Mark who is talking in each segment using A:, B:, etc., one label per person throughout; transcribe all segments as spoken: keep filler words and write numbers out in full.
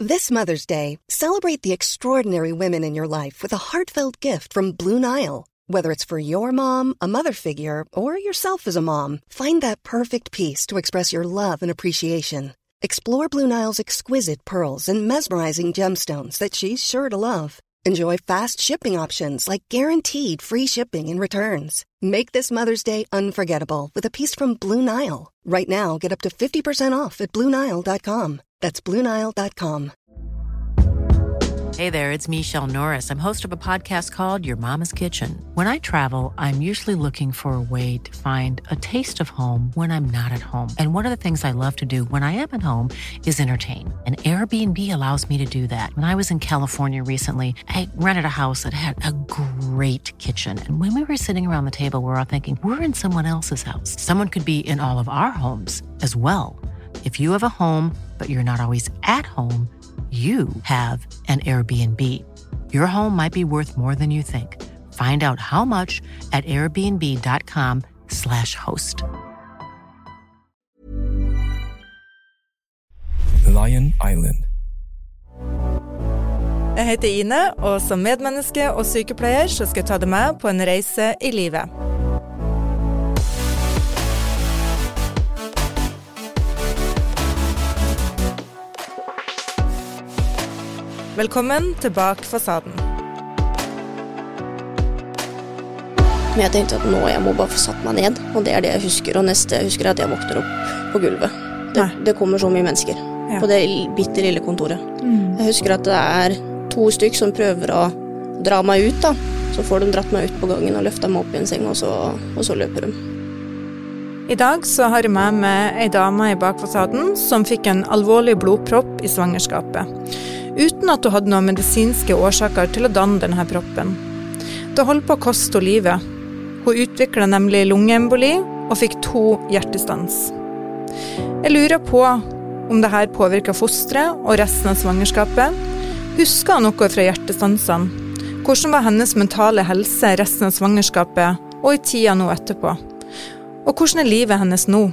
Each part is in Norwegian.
A: This Mother's Day, celebrate the extraordinary women in your life with a heartfelt gift from Blue Nile. Whether it's for your mom, a mother figure, or yourself as a mom, find that perfect piece to express your love and appreciation. Explore Blue Nile's exquisite pearls and mesmerizing gemstones that she's sure to love. Enjoy fast shipping options like guaranteed free shipping and returns. Make this Mother's Day unforgettable with a piece from Blue Nile. Right now, get up to fifty percent off at Blue Nile dot com. That's Blue Nile dot com.
B: Hey there, it's Michelle Norris. I'm host of a podcast called Your Mama's Kitchen. When I travel, I'm usually looking for a way to find a taste of home when I'm not at home. And one of the things I love to do when I am at home is entertain. And Airbnb allows me to do that. When I was in California recently, I rented a house that had a great kitchen. And when we were sitting around the table, we were all thinking, we're in someone else's house. Someone could be in all of our homes as well. If you have a home, but you're not always at home, you have an Airbnb. Your home might be worth more than you think. Find out how much at airbnb.com slash host.
C: Lion Island.
D: Jeg heter Ine, og som medmenneske og sykepleier så skal jeg ta deg med på en reise i livet. Velkommen til Bak fasaden.
E: Men jeg tenkte at nå jeg må bare få satt meg ned, og det er det jeg husker, og neste jeg husker at jeg våkner opp på gulvet. Det, det kommer så mye mennesker ja. På det bitte lille kontoret. Mm. Jeg husker at det er to stykk som prøver å dra meg ut da, så får de dratt meg ut på gangen og løftet meg opp i en seng, og så, og så løper de.
D: I dag så har jeg med meg en dame i Bak fasaden som fikk en alvorlig blodpropp i svangerskapet. Uten at hun hadde noen medisinske årsaker til å danne denne proppen. Det holdt på å koste henne livet. Hun utviklet nemlig lungeemboli og fikk to hjertestans. Jeg lurer på om dette påvirket fosteret og resten av svangerskapet. Husker hun noe fra hjertestansene? Hvordan var hennes mentale helse resten av svangerskapet og i tida nå etterpå? Og hvordan er livet hennes nå?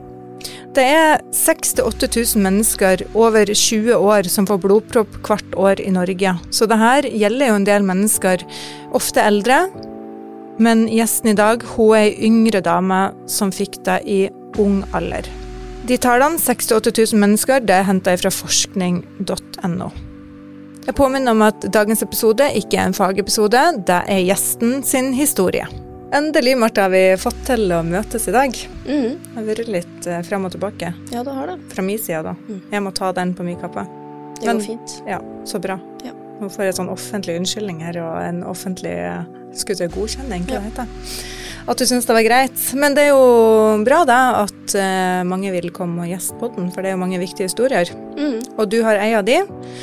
D: Det er seks til åtte tusen mennesker over tjue år som får blodpropp hvert år i Norge. Så det her gjelder jo en del mennesker, ofte eldre. Men gjesten i dag, hun er en yngre dame som fikk det i ung alder. De tallene, seks til åtte tusen mennesker, det er hentet fra forskning punktum no. Jeg påminner om at dagens episode ikke er en fagepisode, det er gjesten sin historie. Endelig, Martha, har vi fått til å møtes i dag. Mm. Det har vært litt uh, frem og tilbake.
E: Ja, det har det.
D: Fra min side da. Mm. Jeg må ta den på min kappe.
E: Det går fint.
D: Ja, så bra. Ja. Nå får jeg sånn offentlig unnskyldning her, og en offentlig skulle til godkjenning, hva ja. Det heter. At du synes det var greit. Men det er jo bra da, at uh, mange vil komme og gjeste på den, for det er jo mange viktige historier. Mm. Og du har en av de,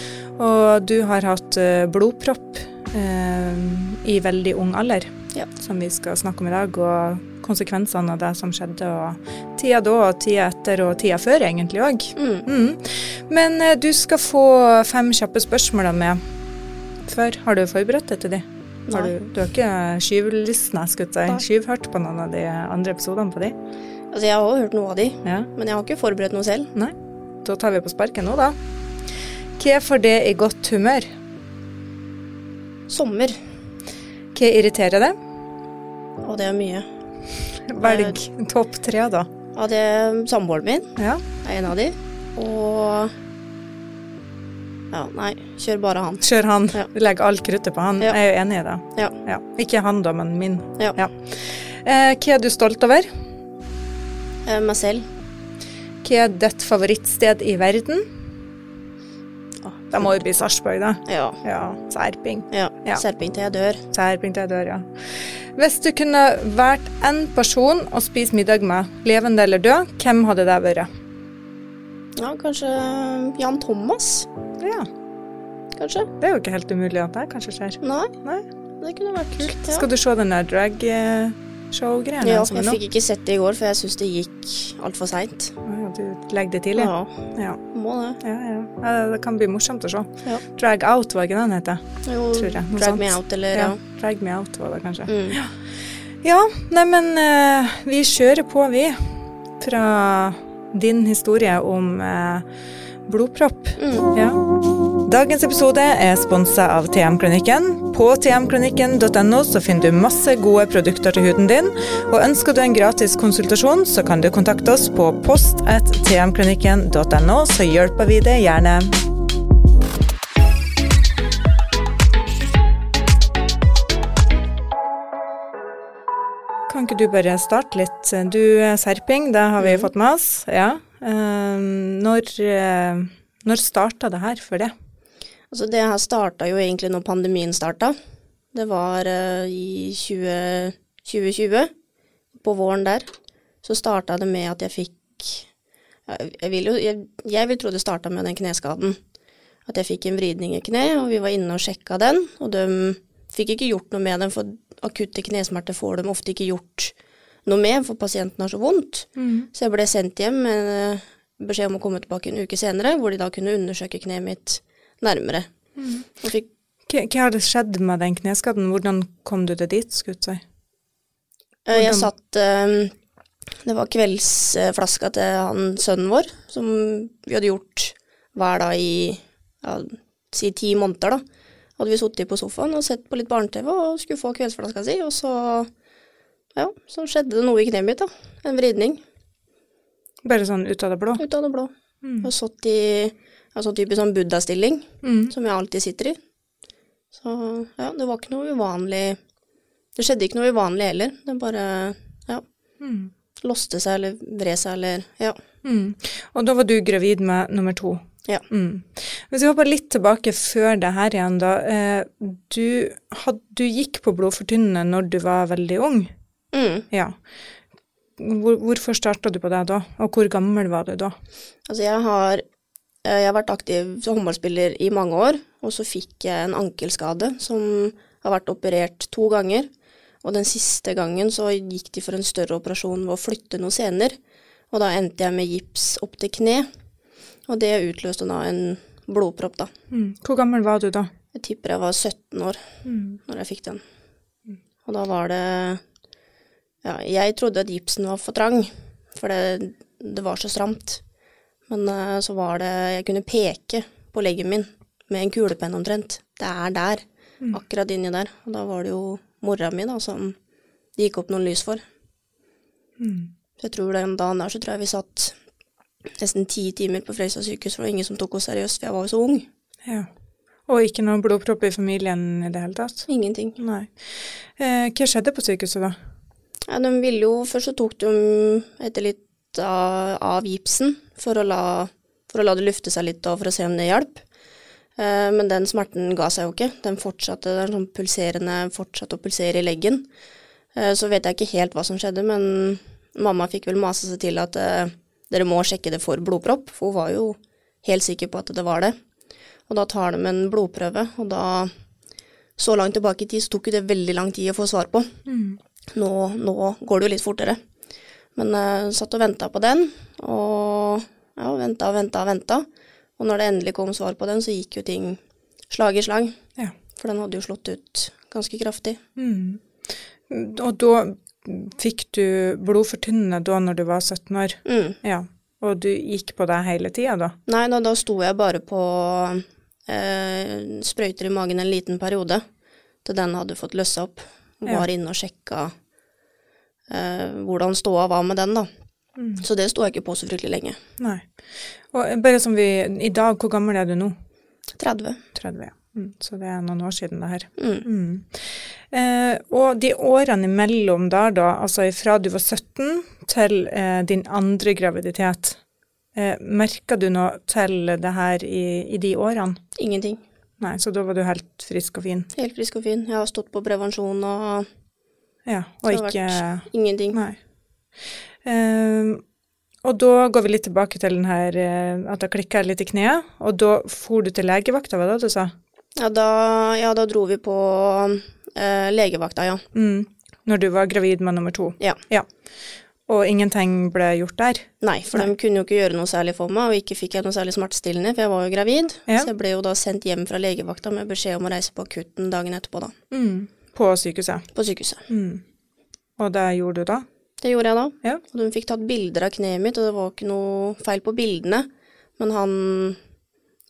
D: og du har hatt uh, blodpropp uh, i veldig ung alder. Ja. Som vi skal snakke om i dag, og konsekvensene av det som skjedde, og tida da, og tida etter, og tida før egentlig også. Mm. Mm. Men uh, du skal få fem kjappe spørsmål med før. Har du forberedt deg til de? Har du, du har ikke skyvlystnet, skulle jeg skyvhørt på noen av de andre episodene på de?
E: Altså, jeg har hørt noe av de,
D: ja.
E: Men jeg har ikke forberedt noe selv.
D: Nei, da tar vi på sparken nå da. Hva får det i godt humør?
E: Sommer.
D: Hva irriterer det?
E: Og det er mye.
D: Velg topp tre da.
E: Ja, det er samboeren min.
D: Ja.
E: Det er en av de. Og... Ja, nei, kjør bare han.
D: Kjør han.
E: Ja.
D: Legg all kruttet på han.
E: Ja.
D: Jeg er jo enig i det.
E: Ja.
D: Ja. Ikke han da, men min.
E: Ja.
D: Ja. Eh, hva er du stolt over?
E: Eh, meg selv.
D: Hva er ditt favorittsted i verden? Det må jo bli Sarpsborg da.
E: Ja.
D: Ja, Serping.
E: Ja,
D: ja.
E: Serping til jeg dør.
D: Serping til jeg dør, ja. Hvis du kunne vært en person å spise middag med, levende eller død, hvem hadde det vært?
E: Ja, kanskje Jan Thomas.
D: Ja.
E: Kanskje.
D: Det er jo ikke helt umulig at det kanskje skjer.
E: Nei.
D: Nei.
E: Det kunne vært kult, ja.
D: Skal du se den der drag-show-greiene?
E: Ja, jeg fikk ikke sett det i går, for jeg synes det gikk alt for sent.
D: Ja, du legger det tidlig?
E: Ja,
D: ja.
E: Må det.
D: Ja, ja. Ja, det kan bli morsomt å se.
E: Ja.
D: Drag Out, var ikke den heter?
E: Jo,
D: tror jeg. Noe
E: Drag
D: sånt.
E: Me Out, eller ja.
D: Ja, Drag Me Out var det kanskje.
E: Mm.
D: Ja. Ja, nei, men uh, vi kjører på, vi, fra din historie om uh, blodpropp.
E: Mm.
D: Ja. Dagens episode er sponset av T M-klinikken. På t m klinikken punktum n o så finner du masse gode produkter til huden din, og ønsker du en gratis konsultasjon, så kan du kontakte oss på post at t m klinikken punktum n o, så hjelper vi deg gjerne. Kan ikke du bare starte litt? Du er serping, det har vi mm. fått med oss. Ja. Uh, når, uh, når startet det her for det?
E: Altså det her startet jo egentlig når pandemien startet. Det var uh, i tjue tjue, på våren der. Så startet det med at jeg fikk, jeg vil jo, jeg, jeg vil tro det startet med den kneskaden. At jeg fikk en vridning i kne, og vi var inne og sjekket den, og de fikk ikke gjort noe med den, for akutte knesmerter får de ofte ikke gjort noe med, for pasienten har så vondt. Mm. Så jeg ble sendt hjem med beskjed om å komme tilbake en uke senere, hvor de da kunne undersøke kneet mitt nærmere. Mm. Fikk...
D: Hva har det skjedd med den kneskaden? Hvordan kom du til dit, skulle du si?
E: Hvordan... Jeg satt, det var kveldsflaska til han sønnen vår, som vi hadde gjort hver dag i, ja, si ti måneder da. Hadde vi suttet på sofaen og sett på litt barne-tv og skulle få kveldsflaska si, og så, ja, så skjedde det noe i kneet mitt da, en vridning.
D: Bare sånn ut av det blå?
E: Ut av det blå. Mm. Og satt i en sånn type sånn buddha-stilling, mm. som jeg alltid sitter i. Så ja, det var ikke noe uvanlig, det skjedde ikke noe uvanlig heller, det bare, ja, mm. låste seg eller vred seg eller, ja.
D: Mm. Og da var du gravid med nummer to?
E: Ja.
D: Mm. Hvis vi hopper litt tilbake før det her igjen da, eh, du, had, du gikk på blodfortynnende når du var veldig ung?
E: Mm.
D: Ja. Hvor, hvorfor startet du på det da? Og hvor gammel var du da?
E: Altså jeg har, jeg har vært aktiv som håndballspiller i mange år, og så fikk jeg en ankelskade som har vært operert to ganger, og den siste gangen så gikk de for en større operasjon ved å flytte noen sener, og da endte jeg med gips opp til kne. Og det utløste da en blodpropp da.
D: Mm. Hvor gammel var du da?
E: Jeg tipper jeg var sytten år mm. når jeg fikk den. Mm. Og da var det, ja, jeg trodde at gipsen var for trang, for det, det var så stramt. Men uh, så var det, jeg kunne peke på leggen min med en kulepenn omtrent. Det er der, mm. akkurat inni der. Og da var det jo mora mi da, som det gikk opp noen lys for. Mm. Så jeg tror den dagen der så tror jeg vi satt nesten ti timer på Frøysa sykehus, for det var ingen som tok oss seriøst, for jeg var jo så ung.
D: Ja. Og ikke noen blodpropp i familien i det hele tatt?
E: Ingenting.
D: Nei. Eh, hva skjedde på sykehuset da?
E: Ja, de ville jo, først så tok de etter litt av, av gipsen, for å, la, for å la det lufte seg litt, og for å se om det hjelp. Eh, men den smerten ga seg jo ikke. Den fortsatte, den sånn pulserende, fortsatte å pulsere i leggen. Eh, så vet jeg ikke helt hva som skjedde, men mamma fikk vel mase seg til at eh, dere må sjekke det for blodpropp, for hun var jo helt sikker på at det var det. Og da tar de en blodprøve, og da, så langt tilbake i tid, så tok det veldig lang tid å få svar på. Mm. Nå, nå går det jo litt fortere. Men jeg uh, satt og ventet på den, og ja, ventet og ventet og ventet. Og når det endelig kom svar på den, så gikk jo ting slag i slag. Ja. For den hadde jo slått ut ganske kraftig.
D: Mm. Og da... Fikk du blodfortynnende da når du var sytten år?
E: Mm.
D: Ja. Og du gikk på det hele tiden da?
E: Nei, da, da sto jeg bare på eh, sprøyter i magen en liten periode, til den hadde fått løsset opp. Og var ja. Inne og sjekket eh, hvordan ståa var med den da. Mm. Så det sto jeg ikke på så fryktelig lenge.
D: Nei. Og bare som vi, i dag, hvor gammel er du nå?
E: tretti.
D: tretti, ja. Mm, så det er noen år siden det her.
E: Mm.
D: Mm. Eh, og de årene imellom der da, altså fra du var sytten til eh, din andre graviditet, eh, merket du noe til det her i, i de årene?
E: Ingenting.
D: Nei, så da var du helt frisk og fin?
E: Helt frisk og fin. Jeg har stått på prevensjon og...
D: Ja, og ikke...
E: Ingenting.
D: Nei. Eh, og da går vi litt tilbake til den her, at det klikket litt i kneet, og da for du til legevakta, hva da du sa?
E: Ja, da, ja, da dro vi på eh, legevakta, ja.
D: Mm. Når du var gravid med nummer to?
E: Ja.
D: Ja. Og ingenting ble gjort der?
E: Nei, for Nei. De kunne jo ikke gjøre noe særlig for meg, og ikke fikk jeg noe særlig smertestillende, for jeg var jo gravid. Ja. Så jeg ble jo da sendt hjem fra legevakta med beskjed om å reise på akutten dagen etterpå da.
D: Mm. På sykehuset?
E: På sykehuset.
D: Mm. Og det gjorde du da?
E: Det gjorde jeg da.
D: Ja.
E: Og de fikk tatt bilder av kneet mitt, og det var ikke noe feil på bildene. Men han,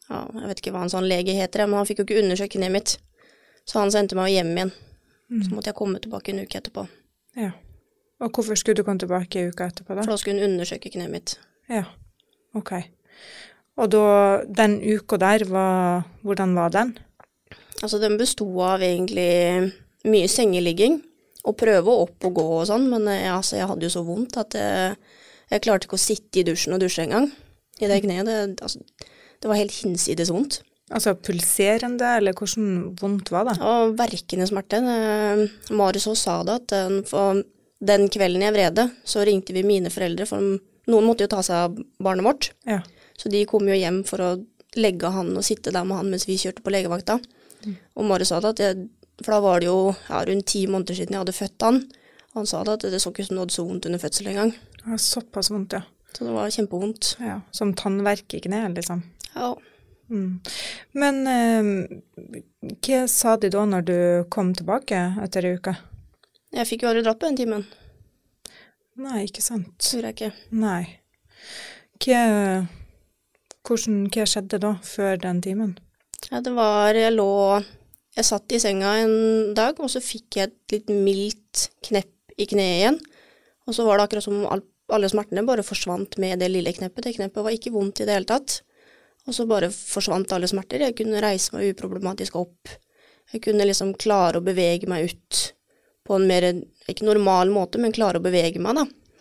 E: ja, jeg vet ikke hva en sånn lege heter, men han fikk jo ikke undersøke kneet mitt. Så han sendte meg hjem igjen. Mm. Så måtte jeg komme tilbake en uke etterpå.
D: Ja. Og hvorfor skulle du komme tilbake en uke etterpå da?
E: For da skulle hun undersøke kneet mitt.
D: Ja, ok. Og da, den uka der, var, hvordan var den?
E: Altså, den bestod av egentlig mye sengeligging, og prøve å opp og gå og sånn, men jeg, altså, jeg hadde jo så vondt at jeg, jeg klarte ikke å sitte i dusjen og dusje en gang. I det kneet, det, altså, det var helt hinsides vondt. Altså
D: pulserende, eller hvordan vondt var det?
E: Og verkende smerte. Marius også sa det, at den, for den kvelden jeg vrede, så ringte vi mine foreldre, for noen måtte jo ta seg av barnet vårt. Ja. Så de kom jo hjem for å legge han og sitte der med han mens vi kjørte på legevakta. Mm. Og Marius sa det, at jeg, for da var det jo ja, rundt ti måneder siden jeg hadde født han. Og han sa det, at det så ikke ut som det hadde så vondt under fødsel en gang.
D: Det var såpass vondt, ja.
E: Så det var kjempevondt.
D: Ja, som tannverk i kneet, liksom.
E: Ja.
D: Mm. Men eh, hva sa de da når du kom tilbake etter en uke?
E: Jeg fikk jo aldri dratt på den timen.
D: Nei, ikke sant.
E: Tror jeg ikke.
D: Nei. Hva, hvordan, hva skjedde da før den timen?
E: Ja, det var, jeg lå, jeg satt i senga en dag, og så fikk jeg et litt mildt knepp i kneet igjen. Og så var det akkurat som all, alle smertene bare forsvant med det lille kneppet. Det kneppet var ikke vondt i det hele tatt. Og så bare forsvant alle smerter. Jeg kunne reise meg uproblematisk opp. Jeg kunne liksom klare å bevege meg ut på en mer, ikke normal måte, men klare å bevege meg da.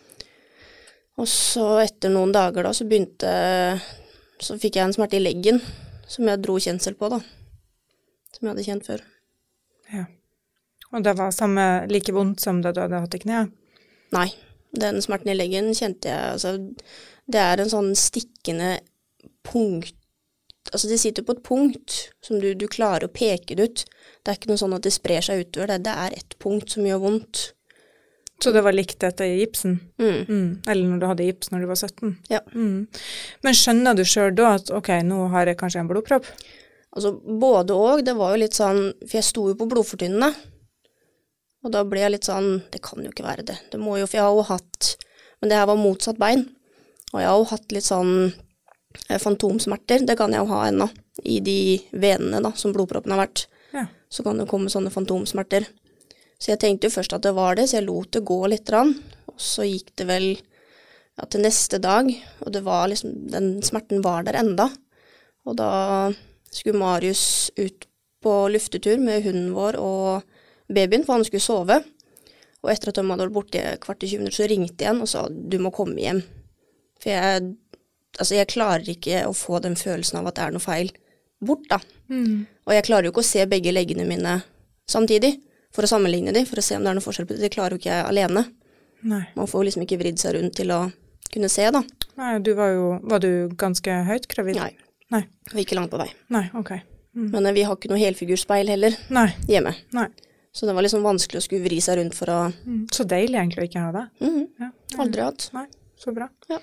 E: Og så etter noen dager da, så begynte, så fikk jeg en smerte i leggen, som jeg dro kjensel på da. Som jeg hadde kjent før.
D: Ja. Og det var samme, like vondt som det du hadde hatt i kneet?
E: Nei, den smerten i leggen kjente jeg, altså, det er en sånn stikkende punkt, altså det sitter på et punkt som du, du klarer å peke det ut. Det er ikke noe sånn at det sprer seg utover det. Det er et punkt som gjør vondt.
D: Så det var likt dette i gipsen?
E: Mm.
D: Mm. Eller når du hadde gips når du var sytten?
E: Ja.
D: Mm. Men skjønner du selv da at, ok, nå har jeg kanskje en blodpropp?
E: Altså både og, det var jo litt sånn, for jeg sto jo på blodfortynnende. Og da ble jeg litt sånn, det kan jo ikke være det. Det må jo, for jeg har jo hatt, men det her var motsatt bein. Og jeg har jo hatt litt sånn fantomsmerter, det kan jeg jo ha ennå, i de venene da, som blodproppen har vært. Ja. Så kan det komme sånne fantomsmerter. Så jeg tenkte jo først at det var det, så jeg lot det gå litt rann. Og så gikk det vel ja, til neste dag, og det var liksom, den smerten var der enda. Og da skulle Marius ut på luftetur med hunden vår og babyen, for han skulle sove. Og etter at de hadde vært borte i kvart til tjue minutter, så ringte jeg igjen og sa, du må komme hjem. For jeg Altså, jeg klarer ikke å få den følelsen av at det er noe feil bort, da. Mm. Og jeg klarer jo ikke å se begge leggene mine samtidig, for å sammenligne de, for å se om det er noe forskjell på det. Det klarer jo ikke jeg alene. Nei. Man får jo liksom ikke vridd seg rundt til å kunne se, da.
D: Nei, du var jo, var du ganske høyt gravid?
E: Nei.
D: Nei.
E: Jeg var ikke langt på vei.
D: Nei, ok. Mm.
E: Men vi har ikke noe helfigurspeil heller. Nei. Hjemme.
D: Nei.
E: Så det var liksom vanskelig å skulle vri seg rundt for å...
D: Mm. Så deilig egentlig å ikke ha det.
E: Mm.
D: Ja.
E: Aldri hatt.
D: Nei, så bra.
E: Ja.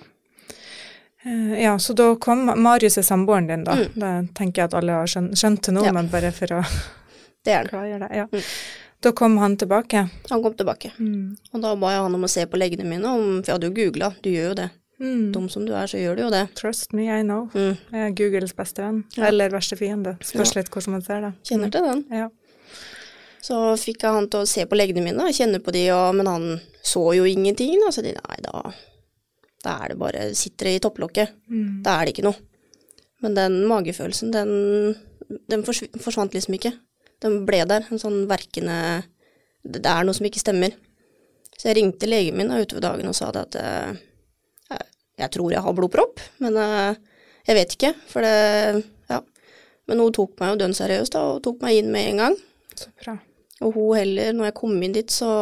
D: Ja, så da kom Marius er samboeren din da. Mm. Da tenker jeg at alle har skjønt, skjønt til noe, ja. Men bare for å
E: det er
D: klargjøre det. Ja. Mm. Da kom han tilbake?
E: Han kom tilbake. Mm. Og da ba jeg han om å se på leggene mine, om, for jeg hadde jo googlet, du gjør jo det. Mm. Dum som du er, så gjør du jo det.
D: Trust me, I know. Mm. Jeg er Googles beste venn, ja. Eller verste fiende. Spørs ja. Litt hvordan man ser det.
E: Kjenner til den.
D: Ja.
E: Så fikk jeg han til å se på leggene mine, og kjenne på de, og, men han så jo ingenting, da, så de, nei da... Da er det bare, sitter det i topplokket. Mm. Da er det ikke noe. Men den magefølelsen, den, den forsvant liksom ikke. Den ble der, en sånn verkende, det er noe som ikke stemmer. Så jeg ringte legen min utover dagen og sa det at uh, jeg tror jeg har blodpropp, men uh, jeg vet ikke, for det, ja. Men hun tok meg jo dønn seriøst da, og tok meg inn med en gang.
D: Så bra.
E: Og hun heller, når jeg kom inn dit, så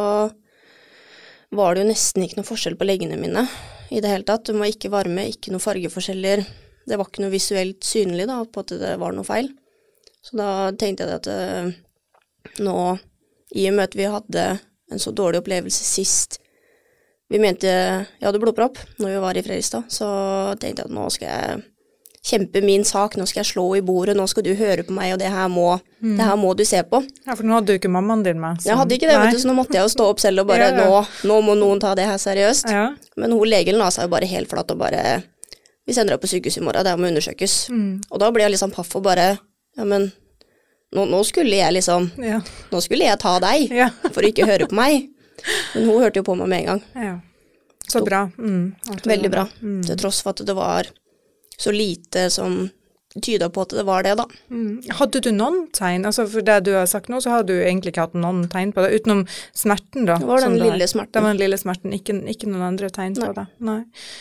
E: var det jo nesten ikke noe forskjell på leggene mine i det hele tatt. Det var ikke varme, ikke noe fargeforskjeller. Det var ikke noe visuelt synlig da, på at det var noe feil. Så da tenkte jeg at uh, nå, i og med at vi hadde en så dårlig opplevelse sist, vi mente jeg hadde blodpropp når vi var i Fredrikstad, så tenkte jeg at nå skal jeg kjempe min sak, nå skal jeg slå i bordet, nå skal du høre på meg, og det her må, mm. det her må du se på.
D: Ja, for nå hadde du ikke mammaen din med.
E: Som... Jeg hadde ikke det, vet du, så nå måtte jeg jo stå opp selv og bare, ja, ja. Nå, nå må noen ta det her seriøst. Ja. Men hun legen la seg jo bare helt flatt og bare, vi sender deg på sykehus i morgen, det må undersøkes.
D: Mm.
E: Og da ble jeg liksom paff og bare, ja, men nå, nå skulle jeg liksom,
D: ja.
E: nå skulle jeg ta deg,
D: ja.
E: for å ikke høre på meg. Men hun hørte jo på meg med en gang.
D: Ja. Så bra. Mm.
E: Veldig bra. Mm. Til tross for at det var så lite som tyder på at det var det da.
D: Mm. Hadde du noen tegn? Altså for det du har sagt nå, så har du egentlig ikke hatt noen tegn på det, utenom smerten da.
E: Det var den lille smerten.
D: Det var den lille smerten, ikke, ikke noen andre tegn Nei. På det. Nei.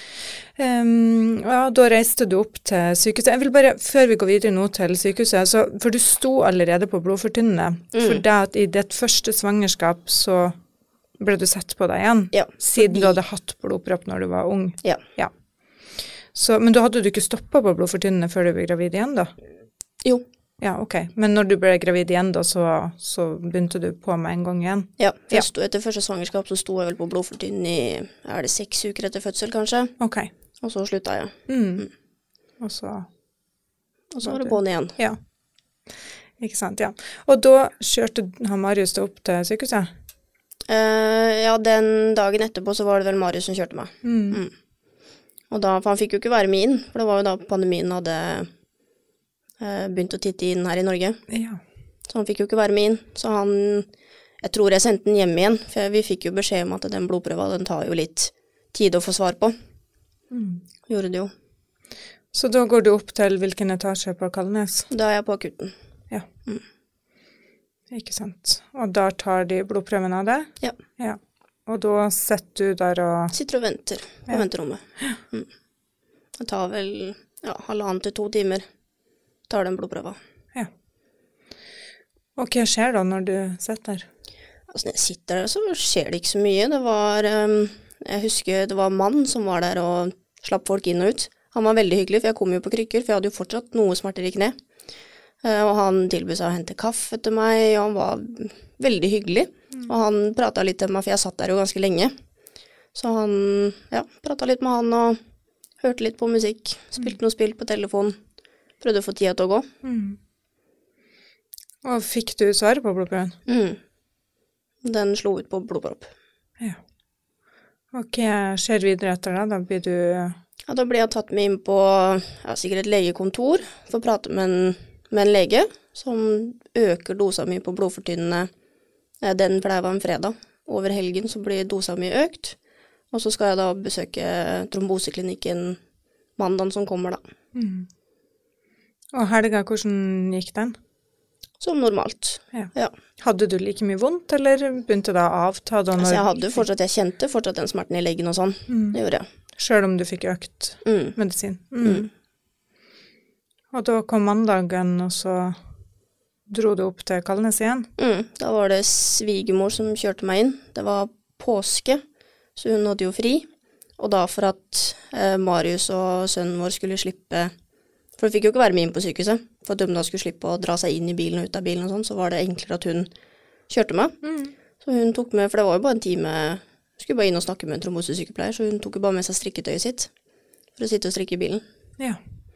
D: Um, ja, da reiste du opp til sykehuset. Jeg vil bare, før vi går videre nå til sykehuset, så, for du sto allerede på blodfortynnende, mm. for det at i ditt første svangerskap så ble du sett på deg igjen,
E: ja,
D: siden
E: fordi...
D: du hadde hatt blodpropp når du var ung.
E: Ja.
D: Ja. Så, men da hadde du ikke stoppet på blodfortynnende før du ble gravid igjen da?
E: Jo.
D: Ja, ok. Men når du ble gravid igjen da, så, så begynte du på med en gang igjen?
E: Ja, for
D: ja.
E: Sto, etter første svangerskap så sto jeg vel på blodfortynnende i, er det seks uker etter fødsel kanskje?
D: Ok.
E: Og så sluttet jeg.
D: Mm. Mm. Og så...
E: Og så var det på'n igjen.
D: Ja. Ikke sant, ja. Og da kjørte han Marius deg opp til sykehuset?
E: Uh, ja, den dagen etterpå så var det vel Marius som kjørte meg.
D: Mm.
E: Mm. Og da, for han fikk jo ikke være med inn, for det var jo da pandemien hadde eh, begynt å titte inn her i Norge.
D: Ja.
E: Så han fikk jo ikke være med inn. Så han, jeg tror jeg sendte den hjem igjen, for vi fikk jo beskjed om at den blodprøva, den tar jo litt tid å få svar på.
D: Mm.
E: Gjorde det jo.
D: Så da går du opp til hvilken etasje på Kalnes?
E: Da er jeg på akutten.
D: Ja.
E: Mm.
D: Ikke sant. Og da tar de blodprøven av det?
E: Ja.
D: Ja. Og da setter du der og...
E: Sitter og venter på ja. venterommet. Mm. Det tar vel ja, halvannen til to timer. Tar den blodprøva.
D: Ja. Og hva skjer da når du sitter der?
E: Altså når jeg sitter der så skjer det ikke så mye. Det var, um, jeg husker det var en mann som var der og slapp folk inn og ut. Han var veldig hyggelig, for jeg kom jo på krykker, for jeg hadde jo fortsatt noe smerter i kne. Uh, og han tilbød seg å hente kaffe til meg, og han var veldig hyggelig. Mm. Og han pratet litt til meg, for jeg satt der jo ganske lenge. Så han, ja, pratet litt med han og hørte litt på musikk, spilte mm. noe spill på telefon, prøvde å få tida til å gå.
D: Mm. Og fikk du svaret på blodprøven?
E: Mm. Den slo ut på blodpropp.
D: Ja. Og hva skjer videre etter det? Da blir du...
E: Ja, da ble jeg tatt med inn på ja, sikkert et legekontor for å prate med en, med en lege som øker dosa mi på blodfortynnende. Den pleier var en fredag. Over helgen så blir dosa mi økt. Og så skal jeg da besøke tromboseklinikken mandagen som kommer da.
D: Mm. Og helga, hvordan gikk den?
E: Som normalt,
D: ja.
E: ja.
D: Hadde du like mye vondt, eller begynte det å avta? Da når...
E: Altså jeg hadde fortsatt, jeg kjente fortsatt den smerten i leggen og sånn. Mm. Det gjorde jeg.
D: Selv om du fikk økt mm. medisin? Mm.
E: Mm.
D: Og da kom mandagen, og så dro du opp til Kalnes igjen?
E: Mm. Da var det svigermor som kjørte meg inn. Det var påske, så hun hadde jo fri. Og da for at eh, Marius og sønnen vår skulle slippe, for hun fikk jo ikke være med inn på sykehuset, for at de da skulle slippe å dra seg inn i bilen og ut av bilen og sånn, så var det enklere at hun kjørte meg. Mm. Så hun tok med, for det var jo bare en time, hun skulle bare inn og snakke med en trombosesykepleier, så hun tok jo bare med seg strikketøyet sitt for å sitte og strikke i bilen.
D: Ja.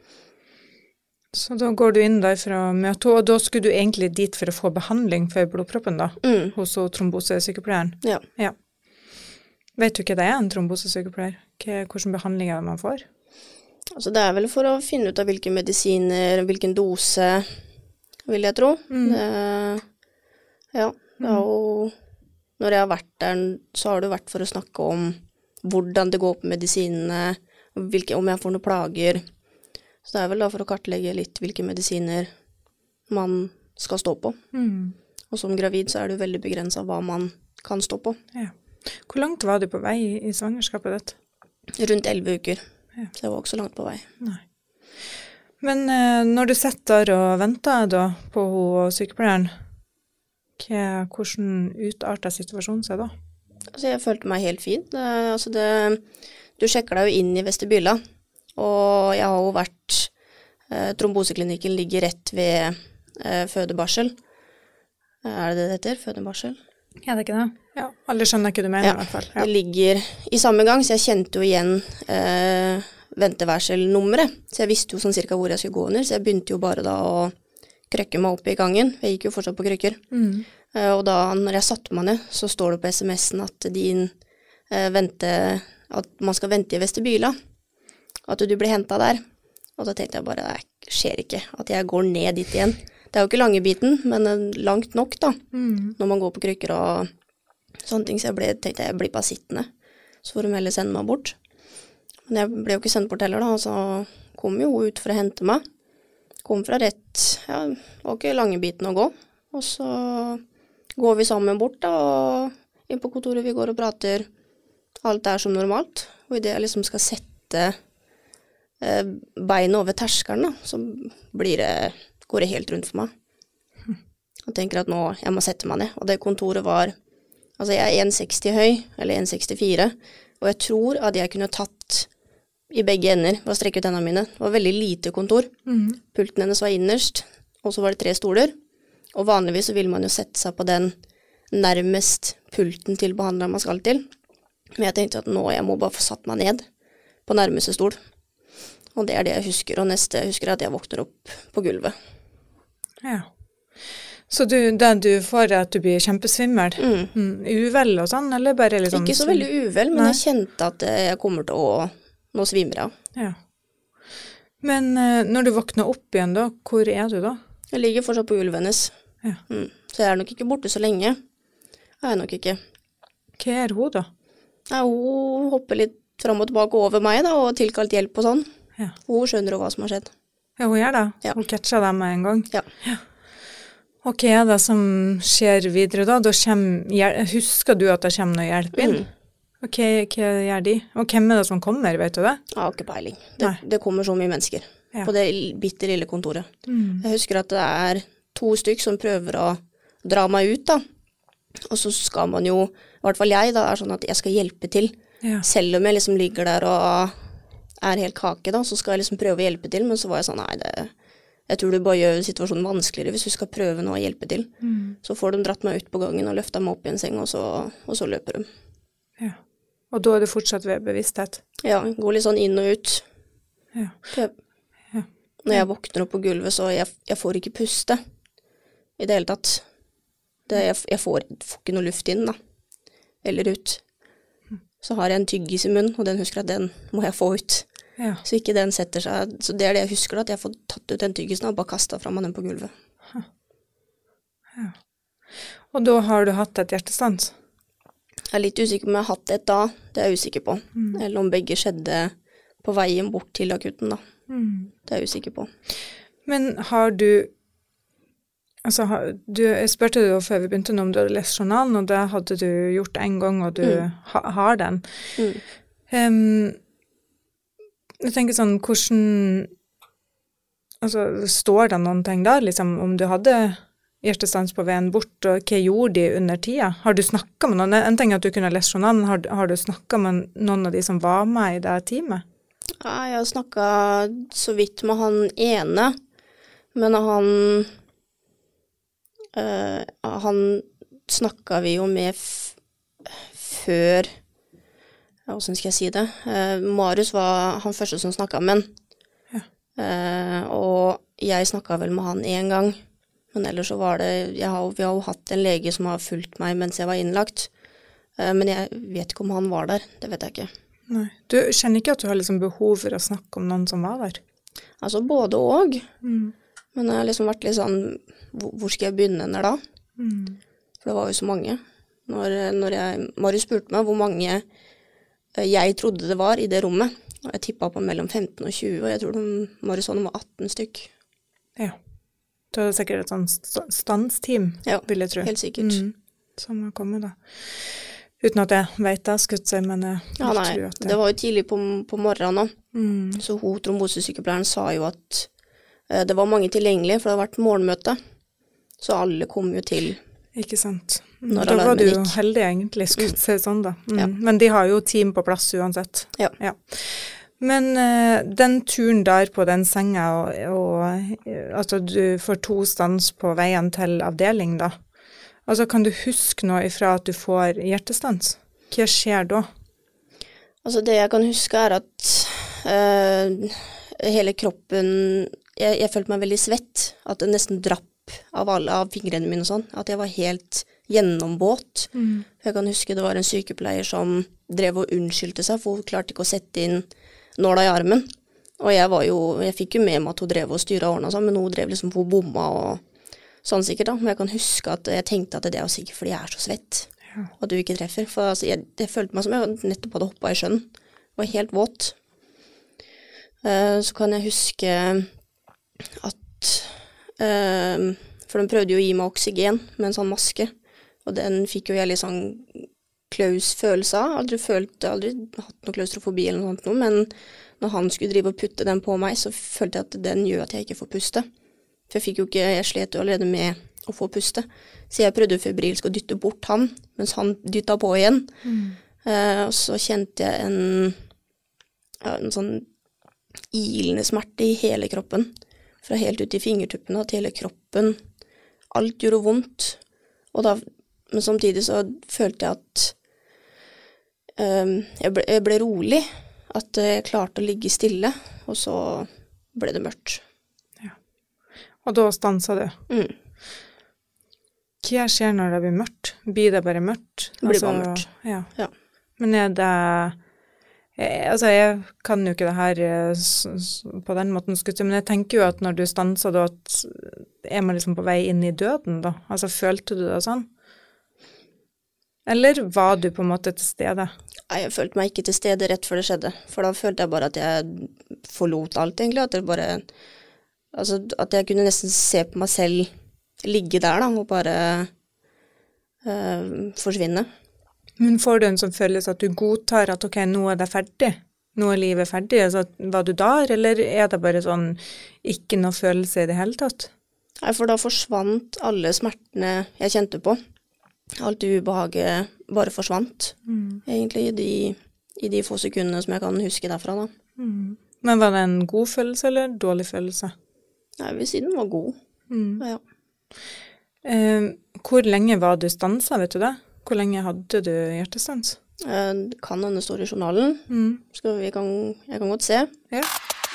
D: Så da går du inn der for å møte, og da skulle du egentlig dit for å få behandling for blodproppen da, mm. hos trombosesykepleieren?
E: Ja.
D: Ja. Vet du ikke det er en trombosesykepleier? Hvilken behandling er det man får?
E: Altså det er vel for å finne ut av hvilke medisiner, hvilken dose, vil jeg tro. Mm. Det, ja, det er jo, når jeg har vært der, så har det vært for å snakke om hvordan det går på medisinene, hvilke, om jeg får noen plager. Så det er vel da for å kartlegge litt hvilke medisiner man skal stå på. Mm. Og som gravid så er det jo veldig begrenset hva man kan stå på.
D: Ja. Hvor langt var du på vei i, i svangerskapet ditt?
E: Rundt elleve uker.
D: Ja.
E: Så jeg var ikke så langt på vei.
D: Nei. Men eh, når du sitter der og venter da på sykepleieren, hva, hvordan utarter situasjonen seg da?
E: Altså jeg følte meg helt fin. Det, altså det, du sjekker deg jo inn i vestibyla, og jeg har jo vært, eh, tromboseklinikken ligger rett ved eh, fødebarsel. Er det det det heter? Fødebarsel?
D: Ja, det er ikke det. Ja, alle skjønner ikke du mener
E: ja,
D: i hvert fall. Ja,
E: det ligger i samme gang, så jeg kjente jo igjen eh, venteværselnummeret. Så jeg visste jo sånn cirka hvor jeg skulle gå under, så jeg begynte jo bare da å krøkke meg opp i gangen. Jeg gikk jo fortsatt på krykker. Mm. Eh, og da, når jeg satte meg ned, så står det på sms'en at din eh, vente, at man skal vente i vestibyla. at du blir hentet der. Og da tenkte jeg bare, det skjer ikke, at jeg går ned dit igjen. Det er jo ikke lange biten, men langt nok da, mm. når man går på krykker og sånne ting, så jeg ble, tenkte jeg, jeg blir bare sittende. Så får de heller sende meg bort. Men jeg ble jo ikke sendt bort heller da, så kom jo ut for å hente meg. Kom fra rett, ja, det var ikke lange biten å gå. Og så går vi sammen bort da, og inn på kontoret vi går og prater. Alt er som normalt. Og i det jeg liksom skal sette eh, beinet over terskeren da, så blir det, går det helt rundt for meg. Jeg tenker at nå, jeg må sette meg ned. Og det kontoret var, altså jeg er en seksti høy, eller en sekstifire, og jeg tror at jeg kunne tatt i begge ender, og strekke ut hendene mine. Det var veldig lite kontor. Mm. Pulten hennes var innerst, og så var det tre stoler. Og vanligvis så vil man jo sette seg på den nærmest pulten til behandleren man skal til. Men jeg tenkte at nå, jeg må bare få satt meg ned på nærmeste stol. Og det er det jeg husker, og neste jeg husker at jeg våkner opp på gulvet. Ja.
D: Så du, det du får er at du blir kjempesvimmel, mm. Mm, uvel og sånn, eller bare litt sånn?
E: Ikke så veldig uvel, men Nei. jeg kjente at jeg kommer til å, nå svimer jeg.
D: Ja. Men uh, når du våkner opp igjen da, hvor er du da?
E: Jeg ligger fortsatt på gulvet hennes. Ja. Mm. Så jeg er nok ikke borte så lenge. Jeg er nok ikke.
D: Hva er hun da?
E: Ja, hun hopper litt frem og tilbake over meg da, og tilkalt hjelp og sånn. Ja. Hun skjønner jo hva som har skjedd.
D: Ja, hun gjør det.
E: Ja.
D: Hun catcher dem med en gang.
E: Ja.
D: Ja. Og hva er det som skjer videre da? Da kommer, husker du at det kommer noe hjelp inn? Mm. Og hva, hva gjør de? Og hvem er det som kommer, vet du det?
E: Jeg har ikke peiling. Det, det kommer så mye mennesker ja. på det bitte lille kontoret. Mm. Jeg husker at det er to stykk som prøver å dra meg ut da. Og så skal man jo, i hvert fall jeg da, er sånn at jeg skal hjelpe til. Ja. Selv om jeg liksom ligger der og er helt kake da, så skal jeg liksom prøve å hjelpe til. Men så var jeg sånn, nei det... Jeg tror det bare gjør situasjonen vanskeligere hvis du skal prøve noe å hjelpe til. Mm. Så får de dratt meg ut på gangen og løftet meg opp i en seng, og så, og så løper de.
D: Ja. Og da er det fortsatt ved bevissthet?
E: Ja, går litt sånn inn og ut.
D: Ja.
E: Jeg, ja. Når jeg våkner opp på gulvet, så jeg, jeg får ikke puste i det hele tatt. Det, jeg, jeg får, får ikke noe luft inn da, eller ut. Så har jeg en tyggis i munnen, og den husker at den må jeg få ut. Ja. Så ikke den setter seg, så det er det jeg husker da, at jeg får tatt ut den tyggisen og bare kastet fra meg den på gulvet.
D: Ja. Og da har du hatt et hjertestans?
E: Jeg er litt usikker om jeg har hatt et da, det er jeg usikker på. Mm. Eller om begge skjedde på veien bort til akutten da. Mm. Det er jeg usikker på.
D: Men har du, altså, du, jeg spørte deg jo før vi begynte om du hadde lest journalen, og det hadde du gjort en gang, og du mm. ha, har den. Mm. Um, Jeg tenker sånn, hvordan, altså, står det noen ting der, liksom, om du hadde hjertestans på veien bort, og hva gjorde de under tida? Har du snakket med noen? En ting er at du kunne lese journalen, har, har du snakket med noen av de som var med i det teamet?
E: Ja, jeg har snakket så vidt med han ene, men han, øh, han snakket vi jo med f før... Ja, hvordan skal jeg si det? Eh, Marius var han første som snakket med han. Ja. Eh, og jeg snakket vel med han en gang. Men ellers så var det, jeg har, vi har jo hatt en lege som har fulgt meg mens jeg var innlagt. Eh, men jeg vet ikke om han var der, det vet jeg ikke.
D: Nei. Du kjenner ikke at du har liksom behov for å snakke om noen som var der?
E: Altså både og. Mm. Men jeg har liksom vært litt sånn, hvor skal jeg begynne henne da? Mm. For det var jo så mange. Når, når jeg, Marius spurte meg hvor mange... Jeg trodde det var i det rommet, og jeg tippet på mellom femten og tjue, og jeg tror de Marius var atten stykk.
D: Ja, det var sikkert et sånt stansteam,
E: ja,
D: vil jeg tro.
E: Ja, helt sikkert. Mm,
D: som har kommet da. Uten at jeg vet det, skutt seg, men jeg
E: ja, nei, tror at det... det var jo tidlig på, på morgenen, mm. så hun, trombosesykepleieren, sa jo at eh, det var mange tilgjengelige, for det hadde vært morgenmøte, så alle kom jo til...
D: Ikke sant. Da var du jo heldig egentlig, skutt seg sånn da. Mm. Ja. Men de har jo team på plass uansett.
E: Ja.
D: Ja. Men uh, den turen der på den senga, og, og uh, altså du får to stans på veien til avdeling da. Altså kan du huske noe ifra at du får hjertestans? Hva skjer da?
E: Altså det jeg kan huske er at uh, hele kroppen, jeg, jeg følte meg veldig svett, at det nesten drapp av alle av fingrene mine og sånn, at jeg var helt gjennombåt. Mm. Jeg kan huske det var en sykepleier som drev og unnskyldte seg, for hun klarte ikke å sette inn nåla i armen. Og jeg var jo, jeg fikk jo med meg at hun drev og styret og ordnet sånn, men hun drev liksom på bomma og sånn sikkert da. Men jeg kan huske at jeg tenkte at det er jo sikkert fordi jeg er så svett, ja. At du ikke treffer. For altså, jeg, jeg følte meg som jeg nettopp hadde hoppet i sjøen. Jeg var helt våt. Uh, så kan jeg huske at, uh, for de prøvde jo å gi meg oksygen med en sånn maske, og den fikk jo jeg litt sånn klaus-følelse av. Aldri følt, aldri hatt noe klaustrofobi eller noe sånt, men når han skulle drive og putte den på meg, så følte jeg at den gjør at jeg ikke får puste. For jeg fikk jo ikke, jeg slet jo allerede med å få puste. Så jeg prøvde febrilsk å dytte bort han, mens han dyttet på igjen. Mm. Uh, og så kjente jeg en, ja, en sånn ilende smerte i hele kroppen. Fra helt ut i fingertuppene til hele kroppen. Alt gjorde vondt. Og da, men samtidig så følte jeg at um, jeg, ble, jeg ble rolig. At jeg klarte å ligge stille, og så ble det mørkt.
D: Ja. Og da stanset du?
E: Mm.
D: Hva skjer når det blir mørkt? Blir det bare mørkt?
E: Det blir
D: altså,
E: bare mørkt.
D: Ja.
E: Ja.
D: Men er det... Jeg, altså, jeg kan jo ikke det her på den måten, men jeg tenker jo at når du stanser da, at er man liksom på vei inn i døden da? Altså, følte du det sånn? Eller var du på en måte til stede?
E: Nei, jeg følte meg ikke til stede rett før det skjedde. For da følte jeg bare at jeg forlot alt egentlig. At, jeg bare, altså, at jeg kunne nesten se på meg selv ligge der da, og bare øh, forsvinne.
D: Men får du en sånn følelse at du godtar at ok, nå er det ferdig? Nå er livet ferdig? Altså, var du der, eller er det bare sånn ikke noe følelse i det hele tatt?
E: Nei, for da forsvant alle smertene jeg kjente på. Alt ubehaget bare forsvant, mm. egentlig, i de, i de få sekundene som jeg kan huske derfra da.
D: Mm. Men var det en god følelse eller dårlig følelse?
E: Nei, jeg vil si den var god. Mm. Ja, ja.
D: Eh, hvor lenge var du stanset, vet du det? Hvor lenge hadde du hjertestans?
E: Eh, kan denne stå i journalen. Mm. Skal vi kan, jeg kan godt se.
D: Ja.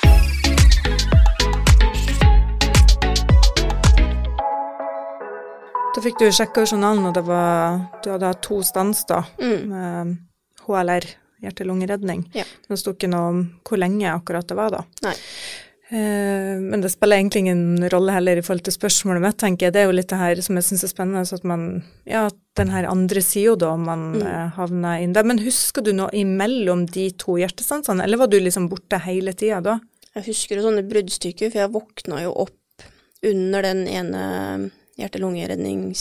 D: Da fikk du sjekket journalen, og det var, du hadde to stans da, mm. med H L R, hjerte-lungeredning. Ja. Det stod ikke noe om hvor lenge akkurat det var da.
E: Nei.
D: Eh, men det spiller egentlig ingen rolle heller i forhold til spørsmålet mitt, tenker jeg. Det er jo litt det her som jeg synes er spennende, så at man, ja, den her andre siden da, man mm. eh, havner inn der. Men husker du noe imellom de to hjertestansene, eller var du liksom borte hele tiden da?
E: Jeg husker jo sånne bruddstykker, for jeg våkna jo opp under den ene hjerte-lungerednings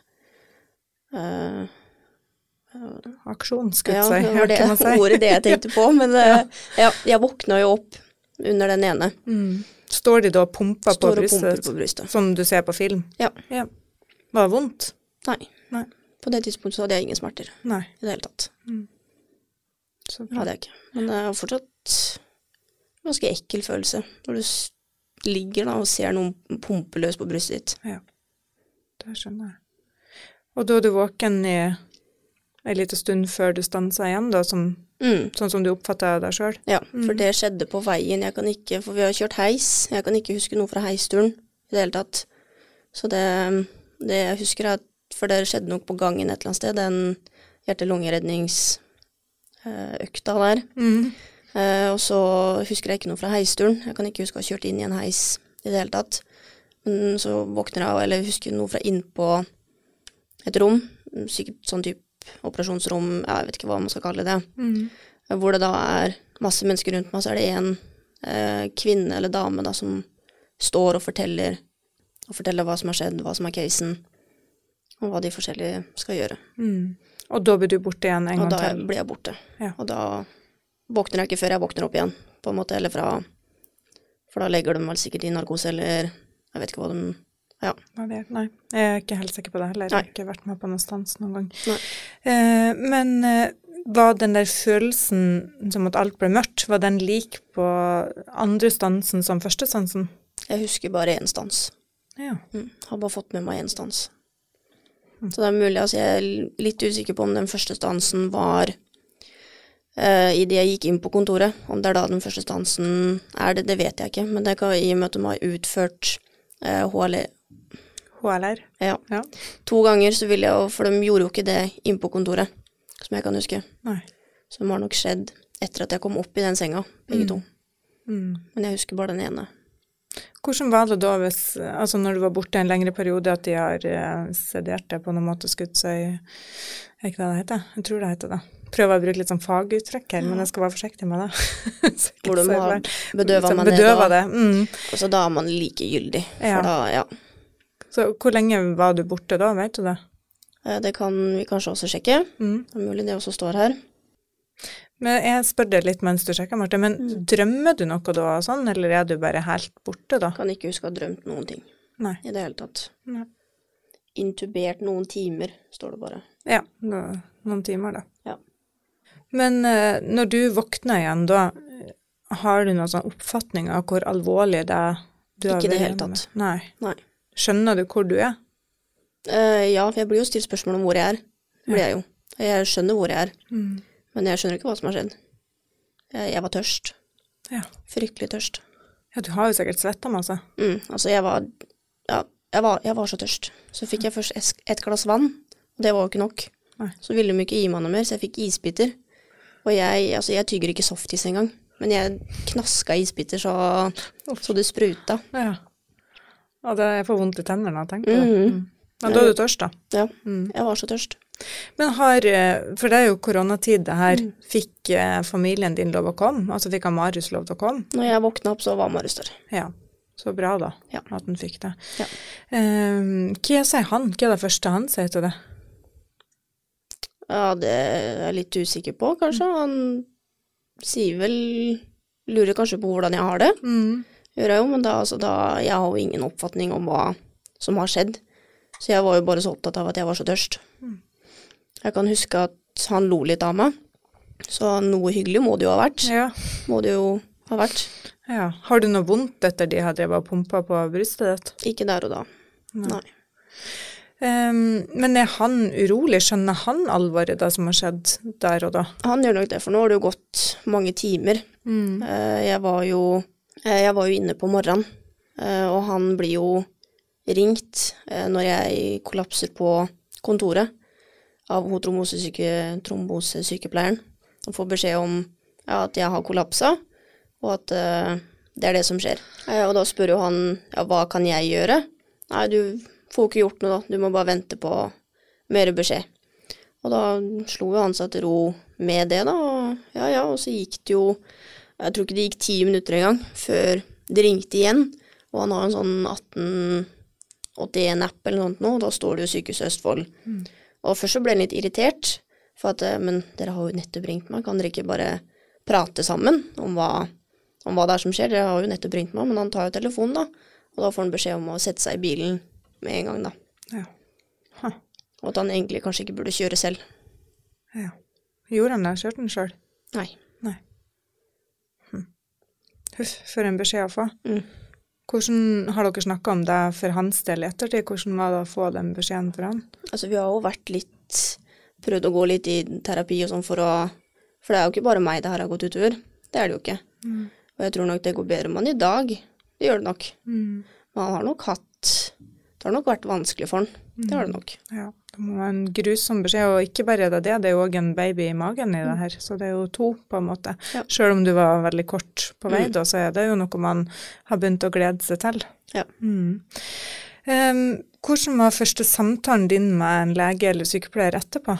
E: uh,
D: aksjon, skulle jeg
E: ja,
D: si.
E: Ja, det var det, si. Ordet det jeg tenkte på, men uh, ja, jeg våkna jo opp under den ene.
D: Mm. Står de da og pumper på brystet,
E: pumper på brystet,
D: som du ser på film?
E: Ja.
D: ja. Var det vondt?
E: Nei.
D: Nei.
E: På det tidspunktet så hadde jeg ingen smerter.
D: Nei.
E: I det hele tatt.
D: Mm.
E: Så det hadde jeg ikke. Men det er fortsatt en ganske ekkel følelse, når du ligger da og ser noen pumpe løs på brystet ditt.
D: Ja. Det skjønner jeg. Og da er du våken i en liten stund før du stanser igjen, da, som, mm. sånn som du oppfattet deg selv?
E: Ja, for mm. det skjedde på veien. Jeg kan ikke, for vi har kjørt heis. Jeg kan ikke huske noe fra heisturen i det hele tatt. Så det, det jeg husker er at, for det skjedde nok på gangen et eller annet sted, den hjerte-lungeredningsøkta der. Mm. Uh, og så husker jeg ikke noe fra heisturen. Jeg kan ikke huske å ha kjørt inn i en heis i det hele tatt. Men så våkner jeg av, eller husker noe fra inn på et rom, sikkert sånn type operasjonsrom, jeg vet ikke hva man skal kalle det, mm. hvor det da er masse mennesker rundt meg, så er det en eh, kvinne eller dame da, som står og forteller, og forteller hva som har skjedd, hva som er casen, og hva de forskjellige skal gjøre.
D: Mm. Og da blir du borte igjen en
E: og
D: gang til?
E: Og da blir jeg borte.
D: Ja.
E: Og da våkner jeg ikke før jeg våkner opp igjen, på en måte, eller fra, for da legger de vel sikkert i narkose, eller jeg vet ikke hva de, ja.
D: Nei, jeg er ikke helt sikker på det heller. Jeg har ikke vært med på noen stans noen gang.
E: Eh,
D: men eh, var den der følelsen som at alt ble mørkt, var den lik på andre stansen som første stansen?
E: Jeg husker bare en stans.
D: Ja.
E: Mm, har bare fått med meg en stans. Mm. Så det er mulig, altså jeg er litt usikker på om den første stansen var uh, i det jeg gikk inn på kontoret. Om det er da den første stansen er det, det vet jeg ikke. Men det kan i og med at de har utført uh, H L R.
D: H L R?
E: Ja.
D: ja.
E: To ganger så ville jeg, for de gjorde jo ikke det inn på kontoret, som jeg kan huske.
D: Nei.
E: Så det har nok skjedd etter at jeg kom opp i den senga, begge mm. to.
D: Mm.
E: Men jeg husker bare den ene.
D: Hvordan var det da hvis, altså når du var borte en lengre periode, at de har eh, sedert deg på noen måte, skutt seg, er ikke det det heter? Jeg tror det heter det. Prøver å bruke litt sånn faguttrykk her, ja. Men jeg skal være forsiktig med det.
E: Hvor de har bedøvet meg ned,
D: bedøvet det. Mm.
E: Og så da er man likegyldig.
D: Ja.
E: For da, ja.
D: Så hvor lenge var du borte da, vet du det?
E: Det kan vi kanskje også sjekke.
D: Mm.
E: Det er mulig det også står her.
D: Men jeg spør deg litt mens du sjekker, Marte, men mm. drømmer du noe da, sånn, eller er du bare helt borte da?
E: Kan ikke huske å ha drømt noen ting.
D: Nei.
E: I det hele tatt.
D: Nei.
E: Intubert noen timer, står det bare.
D: Ja, noen timer da.
E: Ja.
D: Men uh, når du våkner igjen da, har du noen sånn oppfatning av hvor alvorlig det er? Du
E: ikke det hele tatt.
D: Nei.
E: Nei.
D: Skjønner du hvor du er?
E: Uh, ja, for jeg blir jo stilt spørsmål om hvor jeg er. Det blir jeg jo. Jeg skjønner hvor jeg er.
D: Mm.
E: Men jeg skjønner ikke hva som har skjedd. Jeg, jeg var tørst.
D: Ja.
E: Fryktelig tørst.
D: Ja, du har jo sikkert svettet masse.
E: Mm, altså jeg var, ja, jeg var, jeg var så tørst. Så fikk jeg først et, et glass vann, og det var jo ikke nok.
D: Nei.
E: Så ville de ikke gi meg noe mer, så jeg fikk isbiter. Og jeg, altså jeg tygger ikke softis engang. Men jeg knaska isbiter så, så det spruta.
D: Ja. Og det er for vondt i tennene, tenker jeg.
E: Mm-hmm.
D: Mm. Men da er du tørst da?
E: Ja,
D: mm.
E: jeg var så tørst.
D: Men har, for det er jo koronatid det her, mm. fikk familien din lov å komme? Altså fikk han Marius lov til å komme?
E: Når jeg våknet opp, så var Marius der.
D: Ja, så bra da,
E: ja.
D: At han fikk det.
E: Ja.
D: Um, hva sier han? Hva er det første han sier til det?
E: Ja, det er jeg litt usikker på, kanskje. Han sier vel, lurer kanskje på hvordan jeg har det.
D: Mm.
E: Gjør jeg jo, men da, altså, da, jeg har jo ingen oppfatning om hva som har skjedd. Så jeg var jo bare så opptatt av at jeg var så tørst.
D: Mm.
E: Jeg kan huske at han lo litt av meg, så noe hyggelig må det jo ha vært.
D: Ja.
E: Må det jo ha vært.
D: Ja. Har du noe vondt etter de hadde drevet og pumpet på brystet ditt?
E: Ikke der og da. Nei. Nei.
D: Um, men er han urolig? Skjønner han alvoret da som har skjedd der og da?
E: Han gjør nok det, for nå har det jo gått mange timer.
D: Mm.
E: Uh, jeg var jo, uh, jeg var jo inne på morgenen, uh, og han blir jo ringt uh, når jeg kollapser på kontoret av trombosesykepleieren og får beskjed om ja, at jeg har kollapset, og at uh, det er det som skjer. Uh, og da spør jo han, ja, hva kan jeg gjøre? Nei, du får ikke gjort noe da, du må bare vente på mer beskjed. Og da slo jo han seg til ro med det da, og ja, ja, og så gikk det jo, jeg tror ikke det gikk ti minutter en gang, før det ringte igjen, og han har en sånn atten åttien-app eller noe, og da står det jo Sykehuset Østfold. Mm. Og først så ble han litt irritert, for at, men dere har jo nettopp ringt meg, kan dere ikke bare prate sammen om hva, om hva det er som skjer? Dere har jo nettopp ringt meg, men han tar jo telefonen da, og da får han beskjed om å sette seg i bilen med en gang da.
D: Ja. Huh.
E: Og at han egentlig kanskje ikke burde kjøre selv.
D: Ja. Gjorde han det? Kjørte han selv?
E: Nei.
D: Nei. Hm. Huff, for en beskjed å få.
E: Mm.
D: Hvordan har dere snakket om det for hans del ettertid? Hvordan var det å få den beskjeden for han?
E: Altså, vi har jo vært litt, prøvd å gå litt i terapi og sånn for å, for det er jo ikke bare meg det her har gått utover. Det er det jo ikke. Mm. Og jeg tror nok det går bedre med han i dag. Det gjør det nok. Mm. Men han har nok hatt, det har nok vært vanskelig for han. Mm. Det har det nok.
D: Ja, det må være en grusom beskjed, og ikke bare er det det, det er jo også en baby i magen i det her, så det er jo to på en måte. Ja. Selv om du var veldig kort på vei mm. da, så er det jo noe man har begynt å glede seg til.
E: Ja.
D: Mm. Um, hvordan var første samtalen din med en lege eller sykepleier etterpå?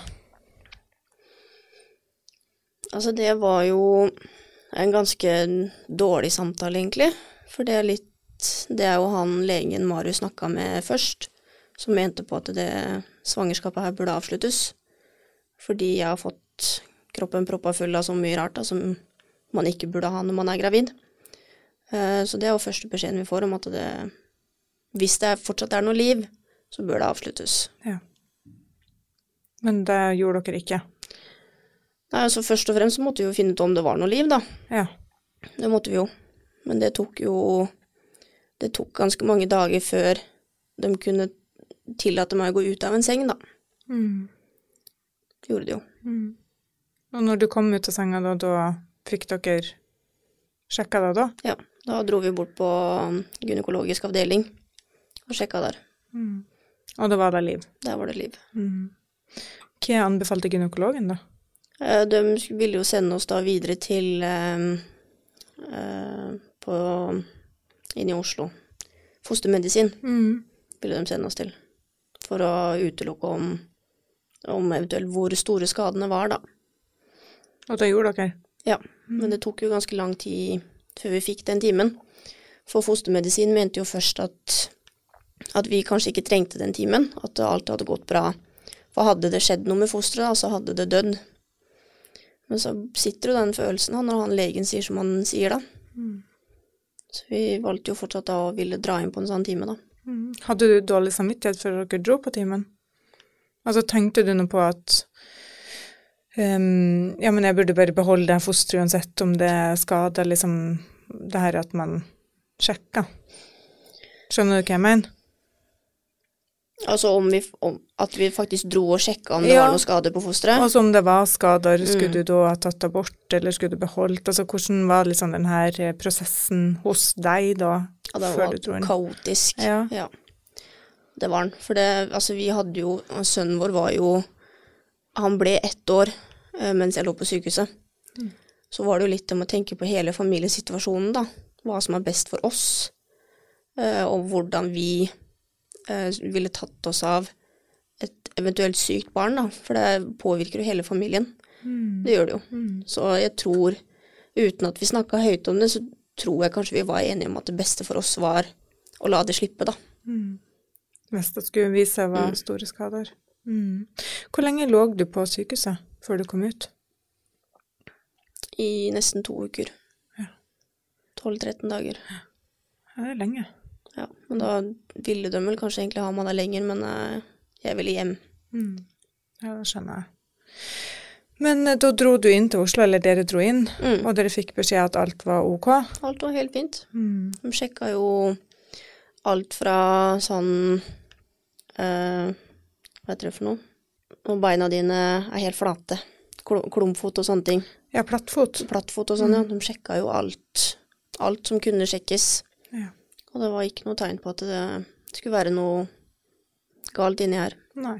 E: Altså det var jo en ganske dårlig samtale egentlig, for det er litt, det er jo han legen Marius snakket med først, som mente på at det svangerskapet her burde avsluttes, fordi jeg har fått kroppen proppet full av så mye rart da, som man ikke burde ha når man er gravid. Så det er jo første beskjeden vi får om at det, hvis det fortsatt er noe liv, så bør det avsluttes.
D: Ja. Men det gjorde dere ikke?
E: Nei, altså først og fremst så måtte vi jo finne ut om det var noe liv da.
D: Ja.
E: Det måtte vi jo. Men det tok jo, det tok ganske mange dager før de kunne tillate meg å gå ut av en seng da.
D: Mm.
E: Det gjorde det jo.
D: Mm. Og når du kom ut av senga da, da fikk dere sjekket det da?
E: Ja, da dro vi bort på gynekologisk avdeling og sjekket der.
D: Mm. Og da var det liv?
E: Der var det liv.
D: Mm. Hva anbefalte gynekologen da?
E: De ville jo sende oss da videre til um, eh, på, inne i Oslo. Fostermedisin mm. ville de sende oss til, for å utelukke om, om eventuelt hvor store skadene var da.
D: Og det gjorde dere?
E: Ja, mm. men det tok jo ganske lang tid før vi fikk den timen. For fostermedisin mente jo først at, at vi kanskje ikke trengte den timen, at alt hadde gått bra. For hadde det skjedd noe med fosteret, så hadde det dødd. Men så sitter jo den følelsen når han legen sier som han sier da. Mm. Så vi valgte jo fortsatt da å ville dra inn på en sånn time da.
D: Mm. Hadde du dårlig samvittighet for at dere dro på timen? Altså tenkte du noe på at um, ja, men jeg burde bare beholde det fosteret uansett om det skader liksom det her at man sjekker. Skjønner du hva jeg mener?
E: Altså om vi, om, at vi faktisk dro og sjekket om det ja. Var noe skade på fosteret?
D: Altså om det var skader, skulle mm. du da ha tatt abort, eller skulle du beholdt? Altså hvordan var liksom den her prosessen hos deg da?
E: Ja, det var kaotisk.
D: Ja.
E: ja. Det var den. For det, altså vi hadde jo, sønnen vår var jo, han ble ett år eh, mens jeg lå på sykehuset. Mm. Så var det jo litt om å tenke på hele familiesituasjonen da. Hva som er best for oss, eh, og hvordan vi eh, ville tatt oss av et eventuelt sykt barn da. For det påvirker jo hele familien. Mm. Det gjør det jo. Mm. Så jeg tror, uten at vi snakket høyt om det, så tror jeg kanskje vi var enige om at det beste for oss var å la det slippe da. Mm.
D: Hvis det skulle vise seg var mm. store skader. Mm. Hvor lenge lå du på sykehuset før du kom ut?
E: I nesten to uker.
D: Ja.
E: tolv til tretten dager.
D: Ja, det er lenge.
E: Ja, men da ville de vel kanskje egentlig ha meg der lenger, men jeg ville hjem.
D: Mm. Ja, det skjønner jeg. Men da dro du inn til Oslo, eller dere dro inn, mm. og dere fikk beskjed at alt var ok?
E: Alt var helt fint.
D: Mm.
E: De sjekket jo alt fra sånn, uh, hva heter det for noe? Og beina dine er helt flate. Klumpfot og sånne ting.
D: Ja, plattfot.
E: Plattfot og sånn, mm. ja. De sjekket jo alt, alt som kunne sjekkes.
D: Ja.
E: Og det var ikke noe tegn på at det skulle være noe galt inni her.
D: Nei.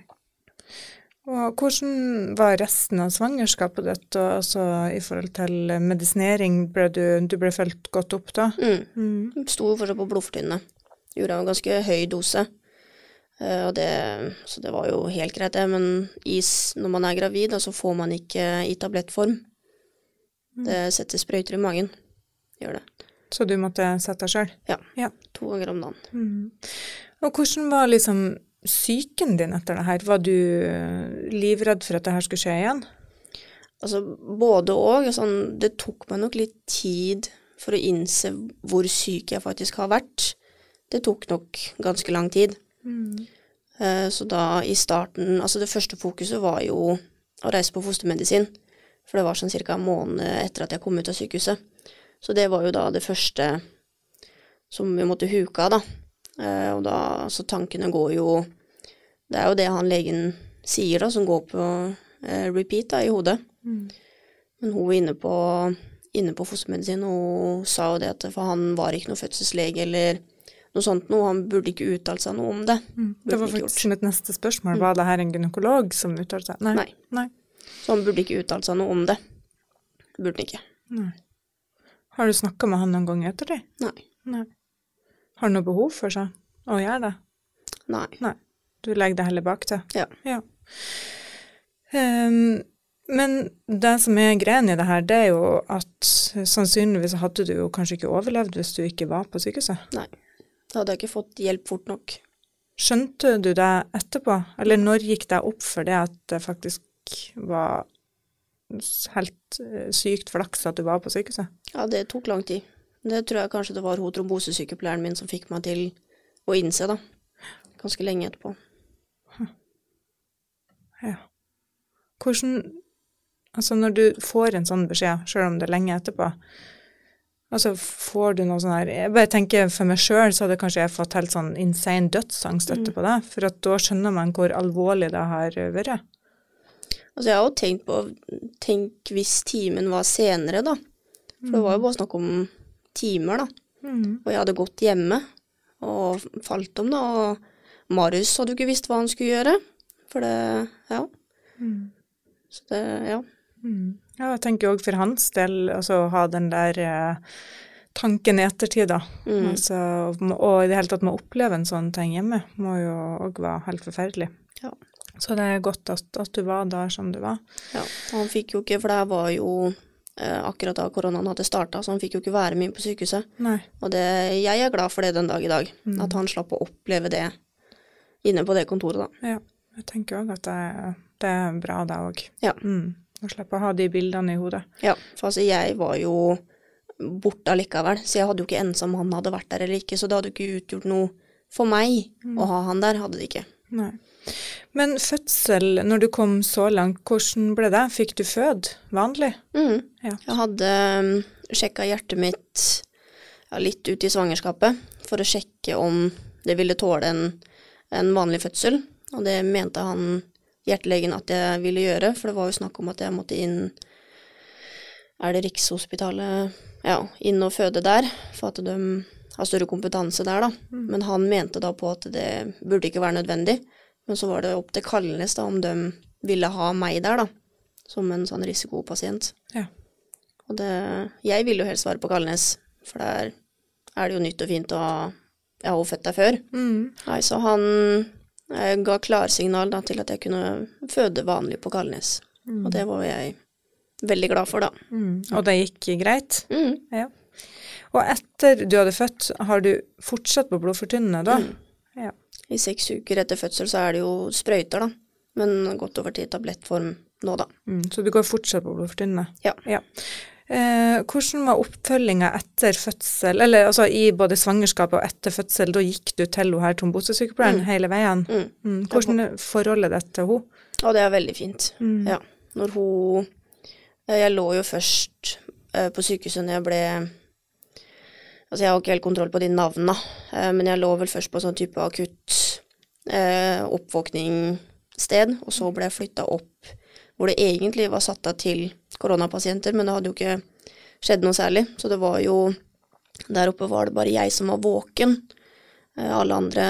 D: Og hvordan var resten av svangerskapet ditt, altså i forhold til medisinering? Ble du, du ble følt godt opp da?
E: Mm. Mm. Stod fortsatt på blodfortynnende. Gjorde en ganske høy dose. Uh, og det, så det var jo helt greit det, men is, når man er gravid, så får man ikke i tablettform. Mm. Det setter sprøyter i magen. Gjør det.
D: Så du måtte sette deg selv?
E: Ja,
D: ja.
E: To ganger om dagen.
D: Mm. Og hvordan var liksom syken din etter det her? Var du livredd for at det her skulle skje igjen?
E: Altså, både og. Sånn, det tok meg nok litt tid for å innse hvor syk jeg faktisk har vært. Det tok nok ganske lang tid. Mm. Uh, så da i starten, altså det første fokuset var jo å reise på fostermedisin. For det var sånn cirka en måned etter at jeg kom ut av sykehuset. Så det var jo da det første som vi måtte huke av da. Uh, og da, så tankene går jo, det er jo det han legen sier da, som går på uh, repeat da, i hodet. Mm. Men hun var inne på, inne på fostermedisin, og hun sa jo det at for han var ikke noe fødselslege eller noe sånt noe, han burde ikke uttale seg noe om det.
D: Mm. Det var faktisk mitt neste spørsmål, mm. var det her en gynekolog som uttalte seg? Nei.
E: Nei.
D: Nei.
E: Så han burde ikke uttale seg noe om det. Det burde han ikke.
D: Nei. Har du snakket med han noen gang etter det?
E: Nei.
D: Nei. Har du noe behov for seg å gjøre det?
E: Nei.
D: Nei. Du legger det heller bak til?
E: Ja.
D: Ja. Um, men det som er greien i det her, det er jo at sannsynligvis hadde du jo kanskje ikke overlevd hvis du ikke var på sykehuset.
E: Nei. Da hadde jeg ikke fått hjelp fort nok.
D: Skjønte du det etterpå? Eller når gikk det opp for det at det faktisk var helt sykt flaks at du var på sykehuset?
E: Ja, det tok lang tid. Det tror jeg kanskje det var hun trombosesykepleieren min som fikk meg til å innse da. Ganske lenge etterpå.
D: Ja. Hvordan, altså når du får en sånn beskjed, selv om det er lenge etterpå, altså får du noe sånn her, jeg bare tenker for meg selv, så hadde kanskje jeg fått helt sånn insane dødsangst etterpå det, for at da skjønner man hvor alvorlig det har vært.
E: Altså jeg har jo tenkt på, tenk hvis timen var senere da, for det var jo bare snakk om timer da, mm. og jeg hadde gått hjemme og falt om da, og Marius hadde jo ikke visst hva han skulle gjøre, for det, ja. Mm. Så det, ja.
D: Mm. Ja, jeg tenker også for hans del, altså å ha den der eh, tanken i ettertid da, mm. altså, og i det hele tatt med å oppleve en sånn ting hjemme, må jo også være helt forferdelig. Ja. Så det er godt at, at du var der som du var.
E: Ja, han fikk jo ikke, for det var jo eh, akkurat da koronaen hadde startet, så han fikk jo ikke være med inn på sykehuset. Nei. Og det, jeg er glad for det den dag i dag, mm. at han slapp å oppleve det inne på det kontoret da.
D: Ja, jeg tenker også at det, det er bra da også. Ja. Mm. Å slippe å ha de bildene i hodet.
E: Ja, for altså jeg var jo borte likevel, så jeg hadde jo ikke ensom han hadde vært der eller ikke, så det hadde jo ikke utgjort noe for meg mm. å ha han der, hadde det ikke.
D: Nei. Men fødsel, når du kom så langt, hvordan ble det? Fikk du fød vanlig?
E: Mm. Ja. Jeg hadde um, sjekket hjertet mitt ja, litt ut i svangerskapet, for å sjekke om det ville tåle en, en vanlig fødsel, og det mente han, hjertelegen, at jeg ville gjøre, for det var jo snakk om at jeg måtte inn, er det Rikshospitalet, ja, inn og føde der, for at de har større kompetanse der da, mm. men han mente da på at det burde ikke være nødvendig, men så var det opp til Kalnes da, om de ville ha meg der da, som en sånn risikopasient. Ja. Og det, jeg ville jo helst være på Kalnes, for der er det jo nytt og fint, og jeg har jo født der før. Mm. Nei, så han eh, ga klarsignal da, til at jeg kunne føde vanlig på Kalnes, mm. og det var jeg veldig glad for da.
D: Mm. Og det gikk greit?
E: Mm.
D: Ja. Og etter du hadde født, har du fortsatt på blodfortynnende da?
E: Mm. Ja. I seks uker etter fødsel så er det jo sprøyter da, men gått over til tablettform nå da.
D: Mm. Så du går fortsatt på blodfortynnende?
E: Ja.
D: Ja. Eh, hvordan var oppfølgingen etter fødsel, eller altså i både svangerskapet og etter fødsel, da gikk du til hun her trombosesykepleieren mm. hele veien? Mm. Mm. Hvordan er forholdet ditt til hun?
E: Ja, det er veldig fint. Mm. Ja. Når hun, jeg lå jo først uh, på sykehuset når jeg ble, altså jeg har ikke helt kontroll på de navnene, uh, men jeg lå vel først på sånn type akutt uh, oppvåkningssted, og så ble jeg flyttet opp hvor det egentlig var satt av til koronapasienter, men det hadde jo ikke skjedd noe særlig, så det var jo, der oppe var det bare jeg som var våken, uh, alle andre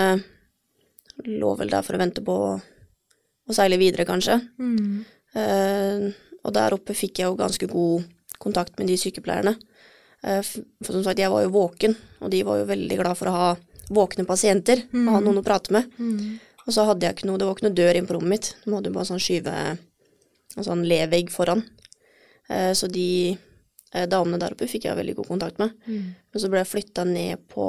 E: lå vel der for å vente på å seile videre kanskje. Mm. Uh, og der oppe fikk jeg jo ganske god kontakt med de sykepleierne. Uh, for som sagt, jeg var jo våken, og de var jo veldig glad for å ha våkne pasienter, mm. og ha noen å prate med. Mm. Og så hadde jeg ikke noe, det var ikke noe dør inn på rommet mitt. De hadde jo bare sånn skyve, en sånn levegg foran. Uh, så de uh, damene der oppe fikk jeg veldig god kontakt med. Mm. Men så ble jeg flyttet ned på,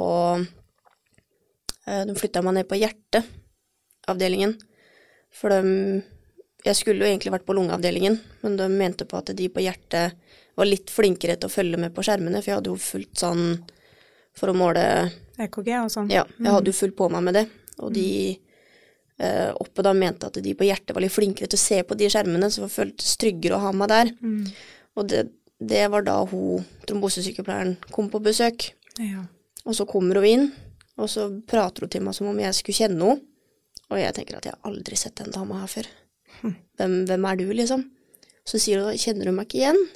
E: uh, de flyttet meg ned på hjerteavdelingen, for de, jeg skulle jo egentlig vært på lungeavdelingen, men de mente på at de på hjertet var litt flinkere til å følge med på skjermene, for jeg hadde jo fulgt sånn for å måle
D: E K G og sånn.
E: Ja, jeg hadde jo fulgt på meg med det, og de eh, oppe da mente at de på hjertet var litt flinkere til å se på de skjermene, så det føltes tryggere å ha meg der. Mm. Og det, det var da hun, trombosesykepleieren, kom på besøk. Ja. Og så kommer hun inn, og så prater hun til meg som om jeg skulle kjenne henne. Og jeg tenker at jeg har aldri sett en dame her før. Hvem, hvem er du, liksom? Så sier hun, kjenner du meg ikke igjen?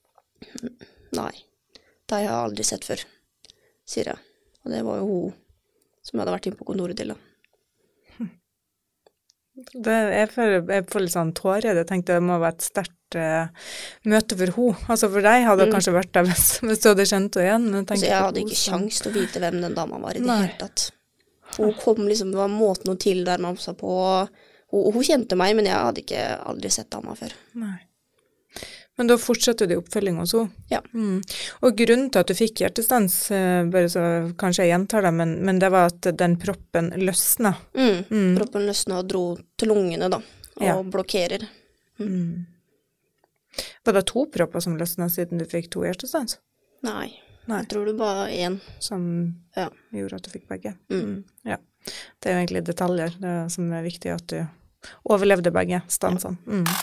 E: Nei, det har jeg aldri sett før, sier jeg. Og det var jo hun som jeg hadde vært inne på kontoret til. Da.
D: Det er for, jeg får litt sånn tårer. Jeg tenkte det må være et sterkt uh, møte for hun. Altså for deg hadde det mm. kanskje vært det hvis, hvis du hadde kjent henne igjen. Jeg,
E: altså, jeg hadde ikke sjans til å vite hvem den dama var i det hele tatt. Hun kom liksom, det var måten hun til der man sa på, hun, hun kjente meg, men jeg hadde ikke aldri sett dama før.
D: Nei. Men da fortsatte du oppfølging hos henne?
E: Ja.
D: Mm. Og grunnen til at du fikk hjertestans, bare så kanskje jeg gjentar det, men, men det var at den proppen løsna?
E: Mm. Mm. Proppen løsna og dro til lungene da, og ja. blokkerer. Mm.
D: Mm. Var det to propper som løsna siden du fikk to hjertestans?
E: Nei. Nei. Jeg tror det bare var en.
D: Som
E: ja.
D: gjorde at du fikk begge.
E: Mm.
D: Mm. Ja. Det er jo egentlig detaljer det som er viktig, at du overlevde begge stansene. Ja. Mm.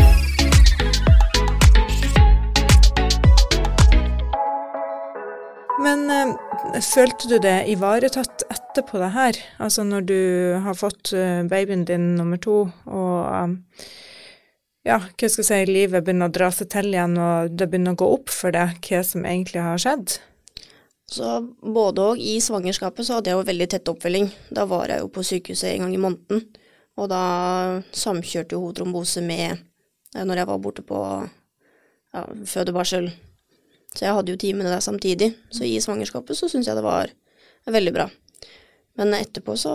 D: Men eh, følte du det ivaretatt etterpå det her? Altså når du har fått uh, babyen din nummer to, og um, ja, hva skal jeg si, livet begynner å dra seg til igjen, og det begynner å gå opp for deg hva som egentlig har skjedd?
E: Så både og i svangerskapet så hadde jeg jo veldig tett oppfølging. Da var jeg jo på sykehuset en gang i måneden, og da samkjørte jo hun trombose med, når jeg var borte på ja, fødebarsel. Så jeg hadde jo timene der samtidig. Så i svangerskapet så synes jeg det var veldig bra. Men etterpå så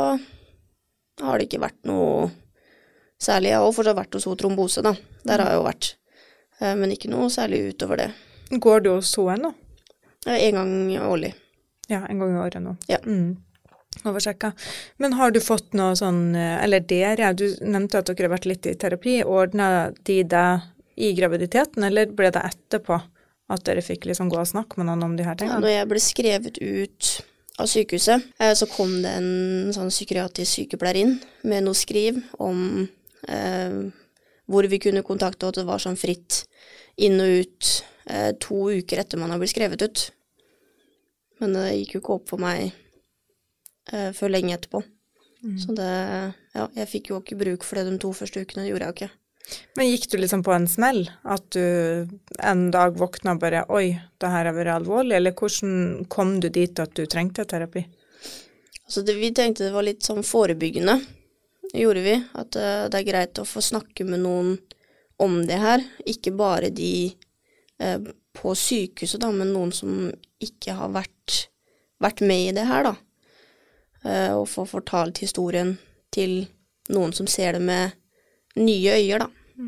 E: har det ikke vært noe særlig. Jeg har også fortsatt vært hos trombose da. Der har jeg jo vært. Men ikke noe særlig utover det.
D: Går du hos henne nå?
E: En gang årlig.
D: Ja, en gang i året nå.
E: Ja.
D: Mm. Oversjekka. Men har du fått noe sånn, eller dere, du nevnte at dere har vært litt i terapi, ordnet de deg i graviditeten, eller ble det etterpå at dere fikk liksom gå og snakke med noen om de her tingene?
E: Ja, når jeg ble skrevet ut av sykehuset, så kom det en sånn psykiatrisk sykepleier inn med noe skriv om eh, hvor vi kunne kontakte, og det var sånn fritt inn og ut eh, to uker etter man har blitt skrevet ut. Men det gikk jo ikke opp for meg eh, før lenge etterpå. Mm. Så det, ja, jeg fikk jo ikke bruk for det de to første ukene, det gjorde jeg jo ikke.
D: Men gikk du liksom på en smell? At du en dag våkna bare, oi, det her har vært alvorlig, eller hvordan kom du dit at du trengte terapi?
E: Altså det, vi tenkte det var litt sånn forebyggende, gjorde vi. At uh, det er greit å få snakke med noen om det her. Ikke bare de uh, på sykehuset da, men noen som ikke har vært, vært med i det her da. Uh, og få fortalt historien til noen som ser det med nye øyer da. Mm.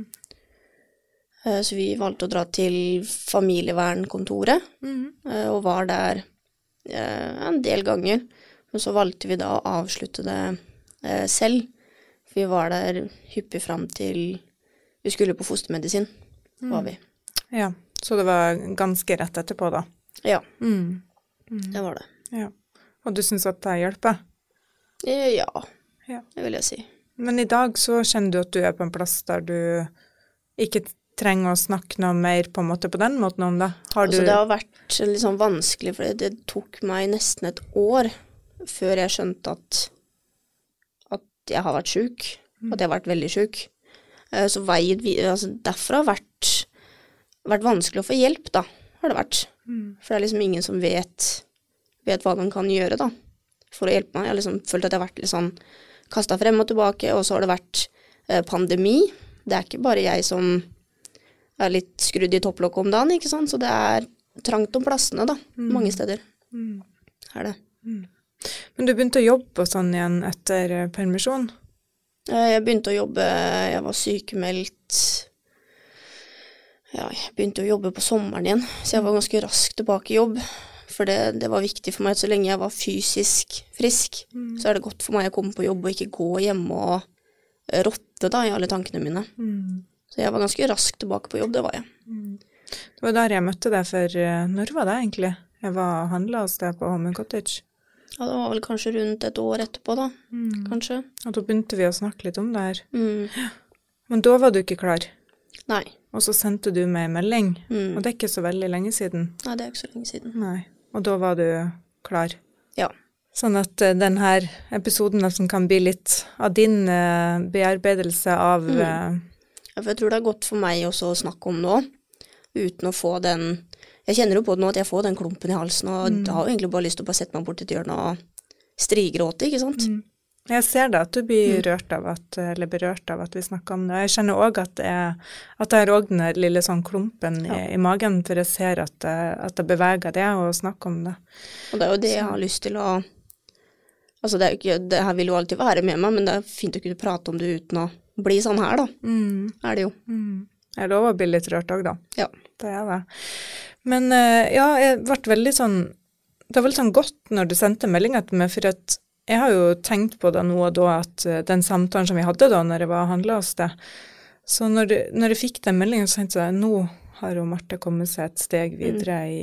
E: Uh, så vi valgte å dra til familievernkontoret, mm. uh, og var der uh, en del ganger. Men så valgte vi da å avslutte det uh, selv. Vi var der hyppig frem til vi skulle på fostermedisin, mm. var vi. Ja,
D: så det var ganske rett etterpå da?
E: Ja,
D: mm.
E: Mm. det var det.
D: Ja. Og du synes at det hjelper?
E: Uh, ja, ja, det vil jeg si.
D: Men i dag så kjenner du at du er på en plass der du ikke trenger å snakke noe mer på en måte på den måten om det. Har du...
E: altså, det har vært litt sånn vanskelig, for det tok meg nesten et år før jeg skjønte at, at jeg har vært syk, mm. at jeg har vært veldig syk. Så veien, altså, derfra har vært, vært vanskelig å få hjelp da, har det vært. Mm. For det er liksom ingen som vet, vet hva man kan gjøre da, for å hjelpe meg. Jeg har liksom følt at jeg har vært litt sånn kastet frem og tilbake, og så har det vært eh, pandemi. Det er ikke bare jeg som er litt skrudd i topplokk om dagen, ikke sant? Så det er trangt om plassene da, mm. mange steder. Mm. Er det.
D: Mm. Men du begynte å jobbe og sånn igjen etter eh, permisjon?
E: Jeg begynte å jobbe, jeg var sykemeldt. Ja, jeg begynte å jobbe på sommeren igjen, så jeg var ganske raskt tilbake i jobb. For det, det var viktig for meg at så lenge jeg var fysisk frisk, mm. så er det godt for meg å komme på jobb og ikke gå hjemme og rotte da i alle tankene mine. Mm. Så jeg var ganske raskt tilbake på jobb, det var jeg.
D: Mm. Det var der jeg møtte deg for, når var det egentlig? Jeg var og handlet hos deg på Home Cottage.
E: Ja, det var vel kanskje rundt et år etterpå da, mm. kanskje.
D: Og da begynte vi å snakke litt om det her. Mm. Men da var du ikke klar?
E: Nei.
D: Og så sendte du meg en melding,
E: mm.
D: og det er ikke så veldig lenge siden.
E: Nei, det er ikke så lenge siden.
D: Nei. Og da var du klar.
E: Ja.
D: Sånn at uh, denne episoden liksom kan bli litt av din uh, bearbeidelse av... Uh...
E: Mm. Ja, for jeg tror det er godt for meg også å snakke om nå, uten å få den... Jeg kjenner jo på det nå at jeg får den klumpen i halsen, og mm. jeg har jo egentlig bare lyst til å bare sette meg bort til et hjørne og strigråte, ikke sant?
D: Mm. Jeg ser det, at du blir mm. rørt av at, eller berørt av at vi snakker om det. Jeg kjenner også at jeg, at jeg har også den lille sånn klumpen ja. i, i magen, for jeg ser at, at jeg beveger det og snakker om det.
E: Og det er jo det Så. jeg har lyst til å... Altså, det, er jo ikke, det her vil jo alltid være med meg, men det er fint å kunne prate om det uten å bli sånn her, da. Mm. Er det jo.
D: Mm. Jeg lover å bli litt rørt også, da.
E: Ja.
D: Det er det. Men ja, jeg ble veldig sånn... Det var veldig sånn godt når du sendte meldingen til meg, for at jeg har jo tenkt på det nå og da, at den samtalen som vi hadde da, når jeg var handlet hos det, så når, du, når jeg fikk den meldingen, så tenkte jeg, nå har jo Marte kommet seg et steg videre mm. i,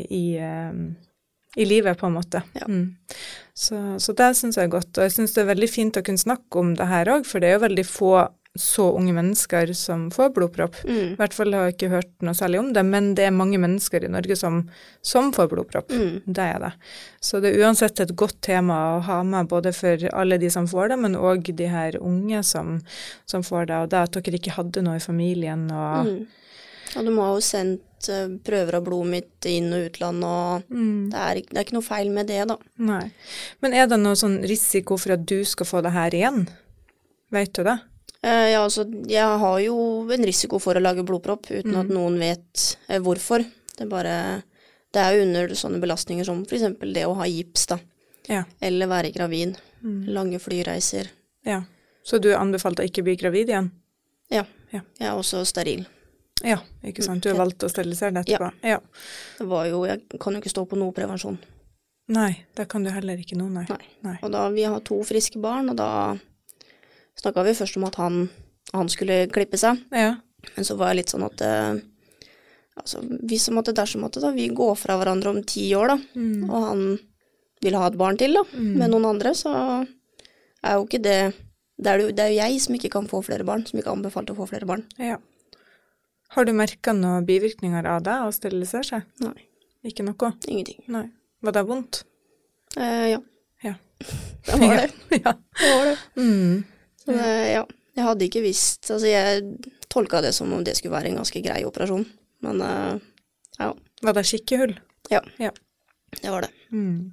D: i, i livet, på en måte.
E: Ja.
D: Mm. Så, så det synes jeg er godt, og jeg synes det er veldig fint å kunne snakke om det her også, for det er jo veldig få så unge mennesker som får blodpropp. Mm. I hvert fall har jeg ikke hørt noe særlig om det, men det er mange mennesker i Norge som, som får blodpropp. Mm. Det er det. Så det er uansett et godt tema å ha med, både for alle de som får det, men også de her unge som, som får det, og det at dere ikke hadde noe i familien. Og
E: mm. Ja, de har jo sendt uh, prøver av blodet mitt inn og utland, og mm. det, er, det er ikke noe feil med det, da.
D: Nei. Men er det noe sånn risiko for at du skal få det her igjen? Vet du det?
E: Uh, ja, altså, jeg har jo en risiko for å lage blodpropp uten mm. at noen vet uh, hvorfor. Det er bare, det er jo under sånne belastninger som for eksempel det å ha gips da. Ja. Eller være gravid. Mm. Lange flyreiser.
D: Ja, så du anbefalte å ikke bli gravid igjen?
E: Ja, ja. Jeg er også steril.
D: Ja, ikke sant? Du har valgt å sterilisere det etterpå.
E: Ja. ja. Det var jo, jeg kan jo ikke stå på noe prevensjon.
D: Nei, det kan du heller ikke noe, nei.
E: Nei. nei. Og da, vi har to friske barn, og da snakket vi først om at han, han skulle klippe seg. Ja. Men så var jeg litt sånn at, uh, altså, hvis som at det der som at da, vi går fra hverandre om ti år da, mm. og han vil ha et barn til da, mm. med noen andre, så er jo ikke det, det er jo, det er jo jeg som ikke kan få flere barn, som ikke anbefalt å få flere barn. Ja. Har du merket noen bivirkninger av det å sterilisere seg? Nei. Ikke noe? Ingenting. Nei. Var det vondt? Eh, ja. Ja. Det var det. ja. Det var det. Mm. Så, eh, ja. Jeg hadde ikke visst, altså jeg tolket det som om det skulle være en ganske grei operasjon, men eh, ja. Var det skikkehull? Ja. Ja. Det var det. Mm.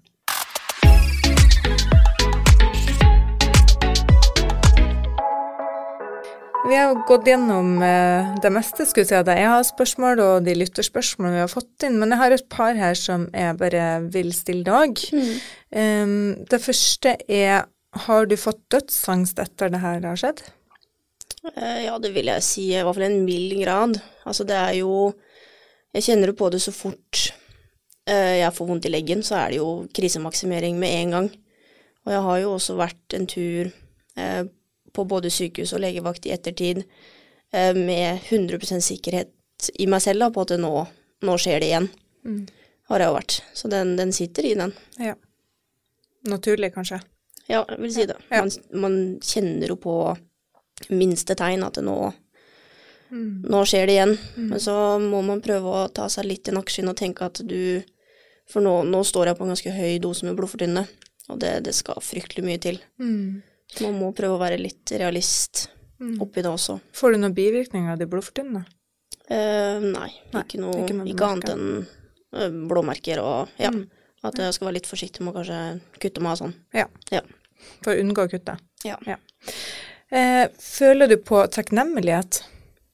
E: Vi har gått gjennom eh, det meste, skulle jeg si, at jeg har spørsmål og de lytterspørsmålene vi har fått inn, men jeg har et par her som jeg bare vil stille deg. Mm. Um, det første er, har du fått dødsangst etter det her har skjedd? Uh, ja, det vil jeg si, i hvert fall en mild grad. Altså det er jo, jeg kjenner på det så fort uh, jeg får vondt i leggen, så er det jo krisemaksimering med en gang. Og jeg har jo også vært en tur uh, på både sykehus og legevakt i ettertid, eh, med hundre prosent sikkerhet i meg selv da, på at det nå, nå skjer det igjen. Mm. Har jeg jo vært. Så den, den sitter i den. Ja. Naturlig, kanskje? Ja, jeg vil si det. Ja. Man, man kjenner jo på minste tegn at det nå, mm. nå skjer det igjen. Mm. Men så må man prøve å ta seg litt i nakkeskinn og tenke at du, for nå, nå står jeg på en ganske høy dose med blodfortynnende, og det, det skal fryktelig mye til. Mm. Man må prøve å være litt realist oppi det også. Får du noen bivirkninger av de blodfortynnende? Uh, nei, nei, ikke noe, ikke, noe ikke annet enn uh, blåmerker og ja, mm. at jeg skal være litt forsiktig med å kanskje kutte meg og sånn. Ja. ja, for å unngå å kutte. Ja. ja. Uh, føler du på takknemlighet?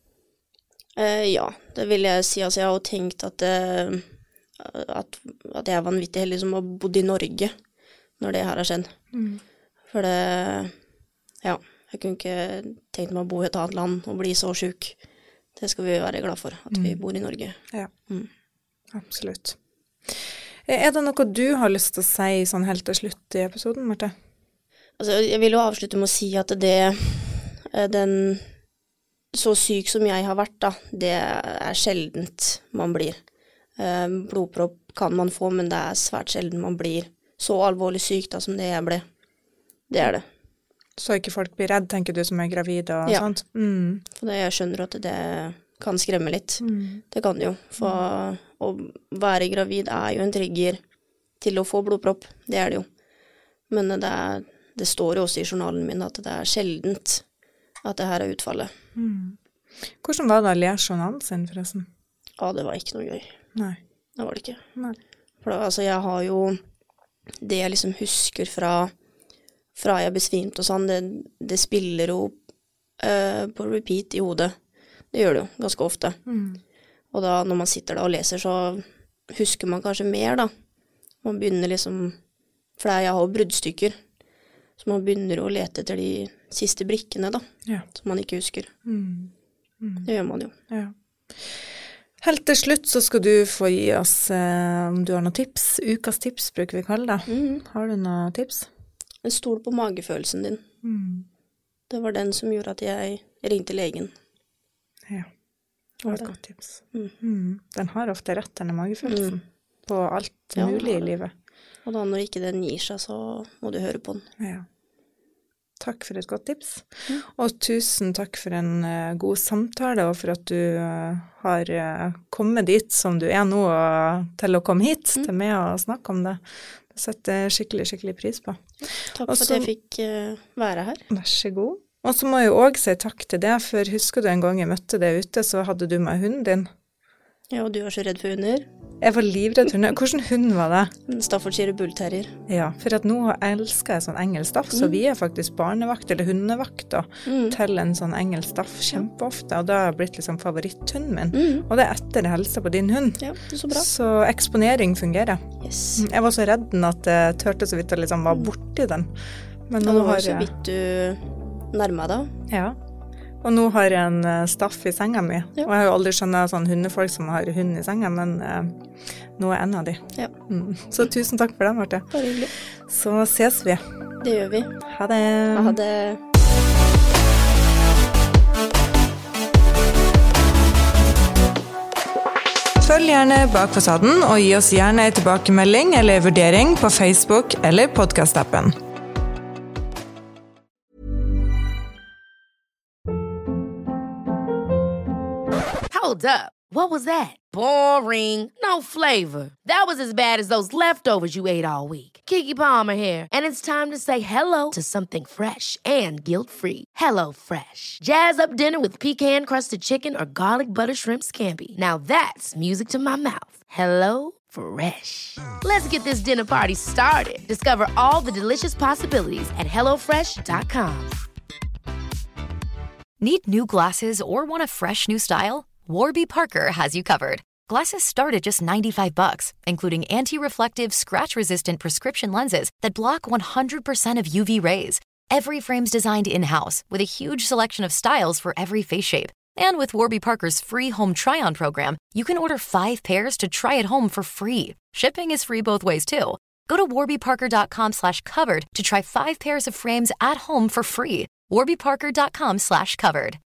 E: Uh, ja, det vil jeg si. Altså, jeg har jo tenkt at, uh, at, at jeg er vanvittig heldig som har bodd i Norge når det her har skjedd. Mm. For det, ja, jeg kunne ikke tenkt meg å bo i et annet land og bli så syk. Det skal vi være glad for, at vi bor i Norge. Ja, mm. absolutt. Er det noe du har lyst til å si sånn helt til slutt i episoden, Marte? Altså, jeg vil jo avslutte med å si at det, den så syk som jeg har vært da, det er sjeldent man blir. Blodpropp kan man få, men det er svært sjelden man blir så alvorlig syk da som det jeg ble. Det er det. Så ikke folk blir redd, tenker du, som er gravid og ja. Sånt? Mm. For det, jeg skjønner at det kan skremme litt. Mm. Det kan det jo. For mm. å være gravid er jo en trigger til å få blodpropp. Det er det jo. Men det, er, det står jo også i journalen min at det er sjeldent at det her er utfallet. Mm. Hvordan var det å lese journalen sin, forresten? Ja, det var ikke noe gøy. Nei. Det var det ikke. Nei. For da, altså, jeg har jo det jeg liksom husker fra fra jeg besvimt og sånn, det, det spiller jo uh, på repeat i hodet. Det gjør det jo ganske ofte. Mm. Og da når man sitter da og leser, så husker man kanskje mer da. Man begynner liksom, for jeg har jo bruddstykker, så man begynner å lete etter de siste brikkene da, ja. Som man ikke husker. Mm. Mm. Det gjør man jo. Ja. Helt til slutt så skal du få gi oss, uh, om du har noen tips, ukas tips bruker vi kalle det. Mm. Har du noen tips? Stol på magefølelsen din. Mm. Det var den som gjorde at jeg ringte legen. Ja, det var et godt tips. Mm. Mm. Den har ofte rett, denne magefølelsen, mm. på alt ja, mulig i livet. Og da når ikke den gir seg, så må du høre på den. Ja. Takk for et godt tips. Mm. Og tusen takk for en uh, god samtale, og for at du uh, har uh, kommet dit som du er nå, uh, til å komme hit mm. til meg og snakke om det. Det setter jeg skikkelig, skikkelig pris på. Takk også, for at jeg fikk uh, være her. Vær så god. Og så må jeg også si takk til deg, for husker du en gang jeg møtte deg ute, så hadde du med hunden din. Ja, og du er så redd for hunder.
D: Jeg var livredd for hunder. Hvordan hund var det?
E: En Staffordshire Bull Terrier.
D: Ja, for at nå elsker jeg sånn engelsk staff, mm. så vi er faktisk barnevakt eller hundevakt da, mm. til en sånn engelsk staff kjempeofte, og det har blitt liksom favoritthunden min. Mm. Og det er etter helsa på din hund.
E: Ja, det er så bra.
D: Så eksponering fungerer.
E: Yes.
D: Jeg var så redd at jeg tørte så vidt å liksom være borti den. Men nå
E: ja, det var
D: har
E: så
D: jeg...
E: vidt du nærmet deg.
D: Ja. Og nå har jeg en staff i senga mi. Ja. Og jeg har jo aldri skjønnet sånn hundefolk som har hund i senga, men uh, nå er en av de.
E: Ja.
D: Mm. Så tusen takk for det, Marte.
E: Bare hyggelig.
D: Så ses vi.
E: Det gjør vi.
D: Ha det.
E: Ha det.
D: Følg gjerne Bak fasaden, og gi oss gjerne en tilbakemelding eller vurdering på Facebook eller podcast-appen.
F: Hold up. What was that? Boring. No flavor. That was as bad as those leftovers you ate all week. Keke Palmer here, and it's time to say hello to something fresh and guilt-free. Hello Fresh. Jazz up dinner with pecan-crusted chicken or garlic butter shrimp scampi. Now that's music to my mouth. Hello Fresh. Let's get this dinner party started. Discover all the delicious possibilities at hello fresh dot com.
G: Need new glasses or want a fresh new style? Warby Parker has you covered. Glasses start at just ninety-five bucks, including anti-reflective, scratch-resistant prescription lenses that block one hundred percent of U V rays. Every frame's designed in-house with a huge selection of styles for every face shape. And with Warby Parker's free home try-on program, you can order five pairs to try at home for free. Shipping is free both ways, too. Go to warby parker dot com slash covered to try five pairs of frames at home for free. warby parker dot com slash covered.